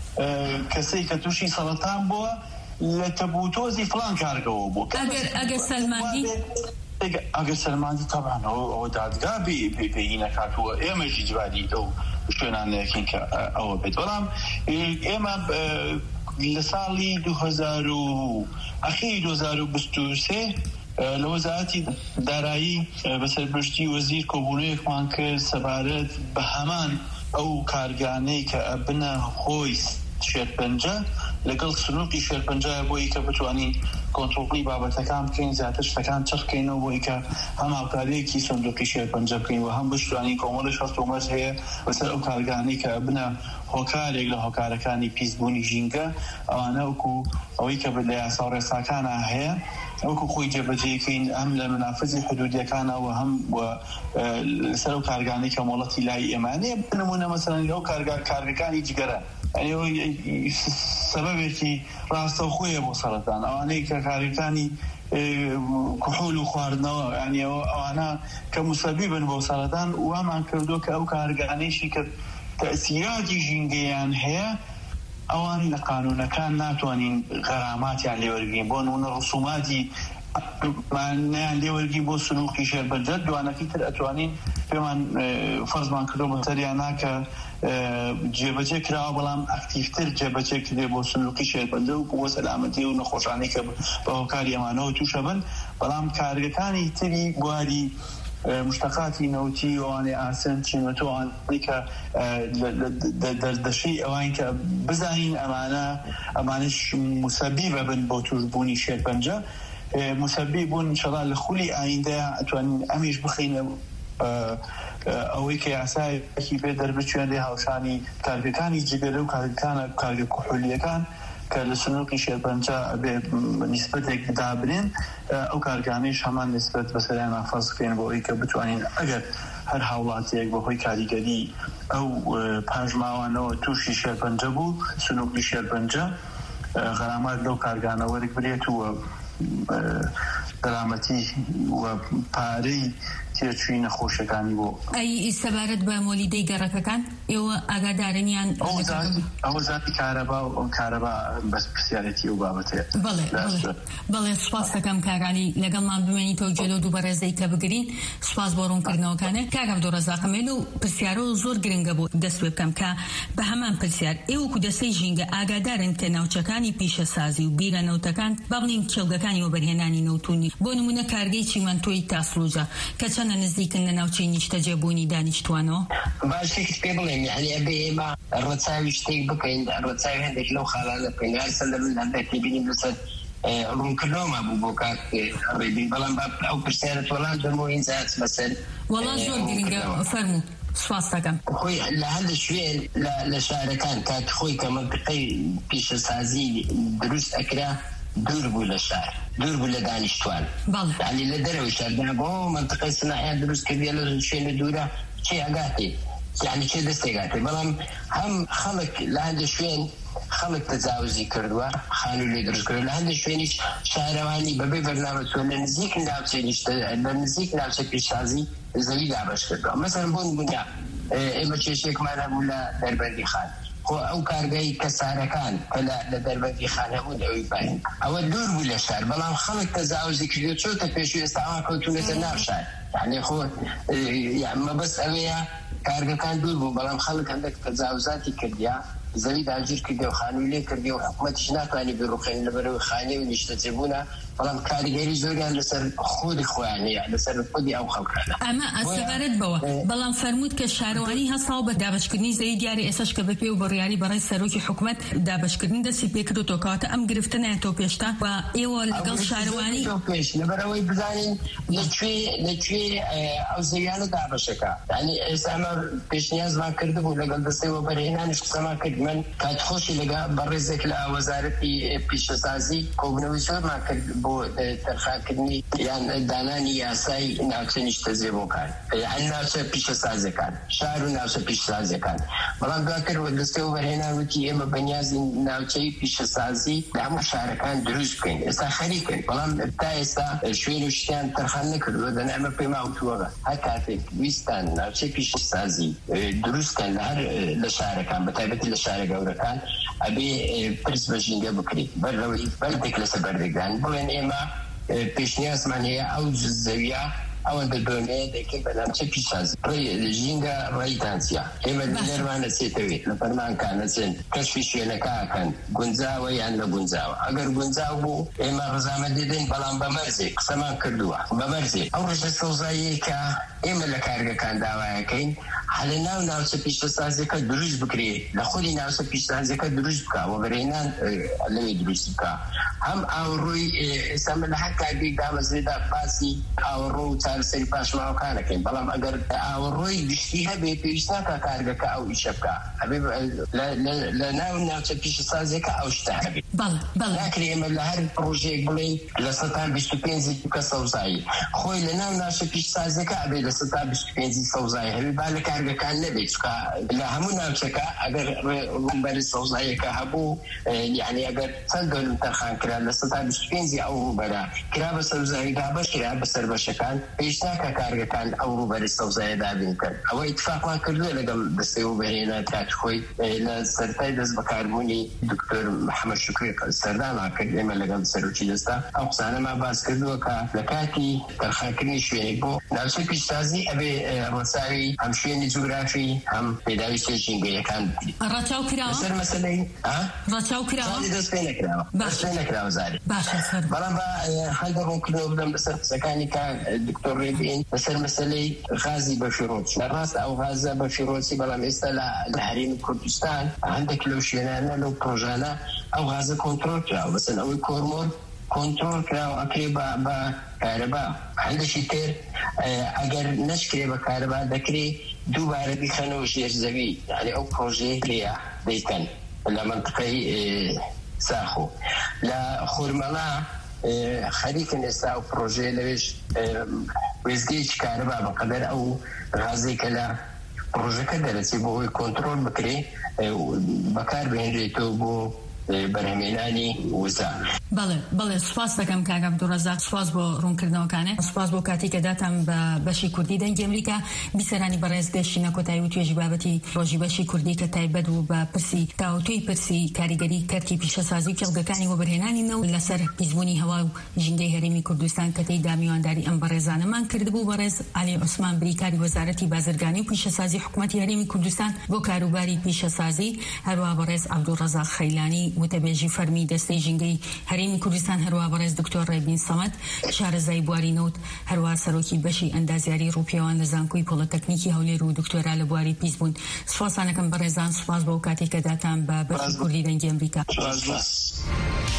کەسەی کە تووشی سەڵاتان بووە لە تەبوتۆزی فڵان کارگەوە بوو ئەگەر سەلماندی ئەگەر سەلماندی تەبعان ئەوە دادگا پێی نەکاتووە ئێمەژی جوادی ئەو شوێنانەکەین کە ئەوە بێت. بەڵام ئێمە لە ساڵی دوو هەزار و ئەخیری دوو هەزار و بیست و سێ لە وەزارەتی دارایی بەسەربردی وەزیر کۆبوونەیەکمان کرد سەبارەت بە هەمان ئەو کارگانەی کە ئەبنە خۆی شێرپەنجە لەگەڵ سنووقی شێرپەنجە بۆی کە بتوانین کۆنتڕۆڵی بابەتەکان بکەین زیاتر شتەکان چڕکەینەوە بۆی کە هەم هاوکاریەکی سندوقی شێرپەنجە بکەین و هەم بتوانین کۆمەڵی شەست و مەرج هەیە بەسەر ئەو کارگانەی کە بنە هۆکارێک لە هۆکارەکانی پیسبوونی ژینگە ئەوانە وەکو ئەوەی کە لە یاسا و ڕێساکانە هەیە وەکو خۆی جێبەجێکەین ئەم لە منافذی حدودیەکانەوە هەم لەسەر ئەو کارگانەی کە مۆڵەتی لای ئێمانەیە بنمونە مەسەڵەن ئەو کارگەکانی جگەرە سەبەبێکی ڕاستەوخۆیە بۆ سەرەتان ئەوانەی کە کارەکانی کوحول و خواردنەوە یعنی ئەوانە کە موسەبیبن بۆ سەرەتان وامان کردو کە ئەو کارگانەیشی کە تەئسیراتی ژینگەیان هەیە ئەوان لە قانونەکان ناتوانین غەراماتیان لێوەرگین بۆ نمونە ڕسوماتی مانیان لێوەرگین بۆ سنووقی شێرپەنجە دوانەکەی تر ئەتوانین پێمان فەرزمان کردو بە تەریانە کە جێبەجێ کراوە بەڵام ئەکتیڤتر جێبەجێ کردێ بۆ سنووقی شێرپەنجە و بۆ سەلامەتی و نەخۆشانەی کە بە هۆکاری ئەمانەوە تووشە بن. بەڵام کارگەکانی تری بواری مشتقاتی نەوتی ئەوانەی ئاسن چیمەتۆوانی کە دەردەشەی ئەوان کە بزانین ئەمانە ئەمانش مسەبیبە بن بۆ توشبوونی شێرپەنجە مسەبیب بوون ئینشەڵا لە خولی ئایندە ئەتوانین ئەمیش بخینە ئەوەی کە یاسایەکی بێ دەربچێنێ هاوشانی کارگەکانی جگەرە و کارگەکانە کارگە کوحولیەکان کە لە سنووکی شێرپەنجە بێ نیسبەتێک دابرێن ئەو کارگانەیش هەمان نیسبەت بەسەریان نافەز بکەین بۆ ئەوەی کە بتوانین ئەگەر هەر هاوڵاتیەک بەهۆی کاریگەری ئەو پاژماوانەوە تووشی شێرپەنجە بوو سنووکی شێرپەنجە غەرامات لەو کارگانە وەرگ برێت و دەرامەتی و پارەی تێچووی نەخۆشەکانی بۆ ئەی سەبارەت بە مۆلیدەی گەڕەکەکان ئێوە ئاگادارنیان ئەو زاتی کارەبا و ئەو کارەبا بەس پرسیارەتی ئەو بابەتەیە. بەڵێ بەڵێ سوپاس دەکەم کاکانی لەگەڵمان بمێنیتەوە جێلۆ دوو بەڕێزەی کە بگرین سوپاس بۆ ڕوونکردنەوەکانە. کاک عەبدوڕەزاق مێلو پرسیارەوە زۆر گرنگە بۆ دەست پێ بکەم کە بە هەمان پرسیار ئێوەکو دەستەی ژینگە ئاگادارن کە ناوچەکانی پیشەسازی و بیرەنەوتەکان با بڵین کێڵگەکانی وەبەرهێنانی نەوتونی بۆ نمونە کارگەی چیمەنتۆی تاسلوجە کە چەندە نزیکن لە ناوچەی نیشتەجێبوونی دانیشتوانەوە؟ باشێکت پێ بڵێن یعنی ئەبێ ئێمە ڕەچاوی شتێک بکەین ڕەچاوی هەندێک لەو خاڵانە بکەین هەر سەر لە من هەندێکی بینیم لەسەر ڕوونکردنەوەما بوو بۆ کات ڕێبین بەڵام ئەو پرسیارەت وەڵام دەمەوە ئینجا بەسەر وەڵام زۆر گرنگە فەرموو سوپاس دەکەم. خۆی لە هەندێک شوێن لە شارەکان کات خۆی کە مەنتیقەی پیشەسازی دروست ئەکرا دوور بوو لە شار دوور بوو لە دانیشتوان یعنی لە دەرەوەی شاردا بۆ مەنتیقەی سنایان دروست کردیە لە شوێنە دوورە چێ ئەگاتێ یعنی چێ دەستێگاتێ بەڵام هەم خەڵک لە هەندێک شوێن خەڵک تەجاوزی کردووە خانوو لێ دروست کردووە لە هەندێک شوێنیش شارەوانی بەبێ بەرنامە چۆن لە نزیک ناوچەی نیشتە لە نزیک ناوچە پیشسازی زەوی دابەش کردووە مەسەڵەن بۆ نمونە ئێمە کێشێکمان هەبوو لە دەربەندی خان خۆ ئەو کارگەی کەسارەکان کە لە دەربەندی خان هەبوو ئەوەی باین ئەوە دوور بوو لە شار بەڵام خەڵک تەجاوزی کردو چۆتە پێشوو ئێستا ئەوان کەوتونەتە ناو شار یعنی خۆ مەبەست ئەوەیە کارگەکان دوور بوو بەڵام خەڵک هەندێک تەجاوزاتی کردیا زەوی داگیر کردی و خانووی لێ کردی و حکومەتیش ناتوانانی بڕوخێن لەبەرەوەی خانێ و نیشتەجێبوونە بەڵام کاریگەری زۆریان لەسەر خۆی خۆیانەیە لەسەر خودی ئەو خەڵکانە. ئەمە ئەسەبارەت بەوە بەڵام فەرمووت کە شارەوانی هەساو بە دابەشکردنی زەوی دیارە ئێساش کە بەپێ و بڕیاری بەڕێی سەرۆکی حکومەت دابەشکردن دەستی پێکردوتەوە کەواتە ئەم گرفتە نایەتەوە پێشتا و ئێوە لەگەڵ شارەوانی لەبەرەوەی بزانین لەکوێ لەکوێ ئەو زەویانە دابەشەکە یعنی ئێستا ئەمە پێشنیازمان کردبوو لەگەڵ دەستەی وەبەرهێنانیش قسەمان کرد من کاتخۆشی لەگەڵ بەڕێزێک لە وەزارەتی پیشەسازی کۆبوونەوەی زۆرمان کرد بۆ تەرخانکردنی یان دانانی یاسای ناوچە نیشتەجێبووەکان یان ناوچە پیشەسازەکان شار و ناوچە پیشەسازەکان بەڵام دواتر دەستەی وەبەرهێنان وتی ئێمە بەنیازی ناوچەی پیشەسازی لە هەموو شارەکان دروست بکەین ئێستا خەریکن بەڵام تا ئێستا شوێن و شتیان تەرخان نەکردووە دەنا ئەمە پێی ماوتووەگە هەر کاتێک ویستان ناوچەی پیشەسازی دروستکەن لە هەر لە شارەکان بەتایبەتی لە شارە گەورەکان ئەبێ پرس بە ژینگە بکرێت بەرەوەی بەردێک لەسەر بەردەگران بڵێن ئێمە پێشنیازمان هەیە ئەو زەویە ئەوەندە دۆنەیە دەکەین بە ناوچە پیشسازی ژینگە ڕێیتانسیە ئێمە دینەرمان نەچێتەوێت لە فەرمانکان نەچێن کەشفی شوێنەکەکەن گونجاوە یان نە گونجاوە ئەگەر گونجاو بوو ئێمە ڕەزامەندی دەین بەڵام بە مەرزێک قسەمان کردووە بە مەرزێک ئەو ڕێژە سەوزاییە کە ئێمە لە کارگەکان داوایەکەین هەلە ناو ناوچە پیشەسازیەکە دروست بکرێت لە خۆی ناوچە پیشەسازیەکە دروست بکە وەبەرهێنان لەوێ دروست بکە هەم ئاوڕۆی ئێستا من لە هەر کارگەی دامەزرێدا باسی ئاوڕۆ و چارەسەری پاشماوەکانەکەین بەڵام ئەگەر ئاوڕۆی گشتی هەبێ پێویست ناکە کارگەکە ئەو ئیشە بکە ئەبێ لە ناو ناوچە پیشەسازیەکە ئەو شتە هەبێت ناکرێ ئێمە لە هەر پرۆژەیەک بڵێین لە سەتا بیست و پێنجی بکە سەوزایی خۆی لە ناو ناوچە پیشەسازیەکە ئەبێ لە سەتا بیست و پێنجی سەوزایی هەبێ با لە کارگەکان نەبێت چکە لە هەموو ناوچەکە ئەگەر ڕوونبەری سەوزاییەکە هەبوو یعنی ئەگەر چەند دۆلم تەرخان کرا لە سەتا بیست و پێنجی ئەو ڕووبەرە کرا بە سەوزاییدا بەش کرا بەسەر بەشەکان پێویست ناکە کارگەکان ئەو ڕووبەری سەوزاییە دابین کرد ئەوە ئیتفاقمان کردووە لەگەڵ دەستەی وەبەرهێنە کاتخۆی لە سەرەتای دەست بەکاربوونی دکتۆر محەممەد شوکری سەردانمان کرد ئێمە لەگەڵ سەرۆکی دەستا ئەو قسانەمان باس کردووە کە لە کاتی تەرخانکردنی شوێنێک بۆ ناوچە پیشسازی ئەبێ ڕەچاوی هەم شوێنی جغرافی هم پیداویستی ژینگەیەکان ڕەچاو کراوە لەسەر مەسەلەی ڕەچاو کراوە دەست پێ نەکراوە دەست پێ نەکراوە زاری بەڵام بە هەندێک ڕوونکردنەوە بدەم لەسەر قسەکانی کاک دکتۆر ڕێبین لەسەر مەسەلەی غازی بەفیڕۆز لەڕاست ئەو غازە بەفیڕۆزی بەڵام ئێستا لە هەرێمی کوردستان هەندێک لەو شوێنانە لەو پرۆژانە ئەو غازە کۆنتڕۆل کراوە مەسەن ئەوەی کۆرمۆن کۆنتڕۆل کراوە ئەکرێ بە کارەبا هەندێکی تر ئەگەر نەشکرێ بە کارەبا دەکرێت دووبارە بیخەنەوە ژێر زەوی یعنی ئەو پرۆژەیە لێیە دەیکەن لە منطقەی ساخۆ لە خورمەڵا خەریکن ئێستا ئەو پرۆژەیە لەوێش وێزگەیەکی کارەبا بەقەدەر ئەو غازێک کە لە پرۆژەکە دەرەچێت بۆ ئەوی کۆنتڕۆل بکرێ بەکار بهێنرێتەوە بۆ بەرهەمێنانی وزە. بەڵێ بەڵێ سوپاس دەکەم کاک عەبدوڕەزاق سوپاس بۆ ڕوونکردنەوەکانە سوپاس بۆ کاتی کە داتان بە بەشی کوردی دەنگی ئەمریکا بیسەرانی بەڕێز گەشتینە کۆتایی و توێژی بابەتی ڕۆژی بەشی کوردی کە تایبەت و بە پرسی تاوتوی پرسی کاریگەری کەرتی پیشەسازی و کێڵگەکانی وەبەرهێنانینەوە لەسەر پیسبوونی هەوا و ژینگەی هەرێمی کوردستان کە تێیدا میوانداری ئەم بەڕێزانەمان کردبوو بەڕێز عەلی عوسمان بریکاری وەزارەتی بازرگانی و پیشەسازی حکوومەتی هەرێمی کوردستان بۆ کاروباری پیشەسازی هەروە بەڕێز عەبدوڕەزاق خەیلانی وتەبێژی فەرمی دەستەی ژینگەی هەرێمی کوردستان هەروە بەڕێز دکتۆر ڕێبین سەمەد شارەزای بواری نەوت هەروە سەرۆکی بەشی ئەندازیاری ڕووپیاوان لە زانکۆی پۆڵتەکنیکی هەولێر و دکتۆرا لە بواری پیسبوون سوپاسانەکەم بەڕێزان سوپاس بۆ کاتێک کە داتان بە بەشی کوردی دەنگی ئەمریکا.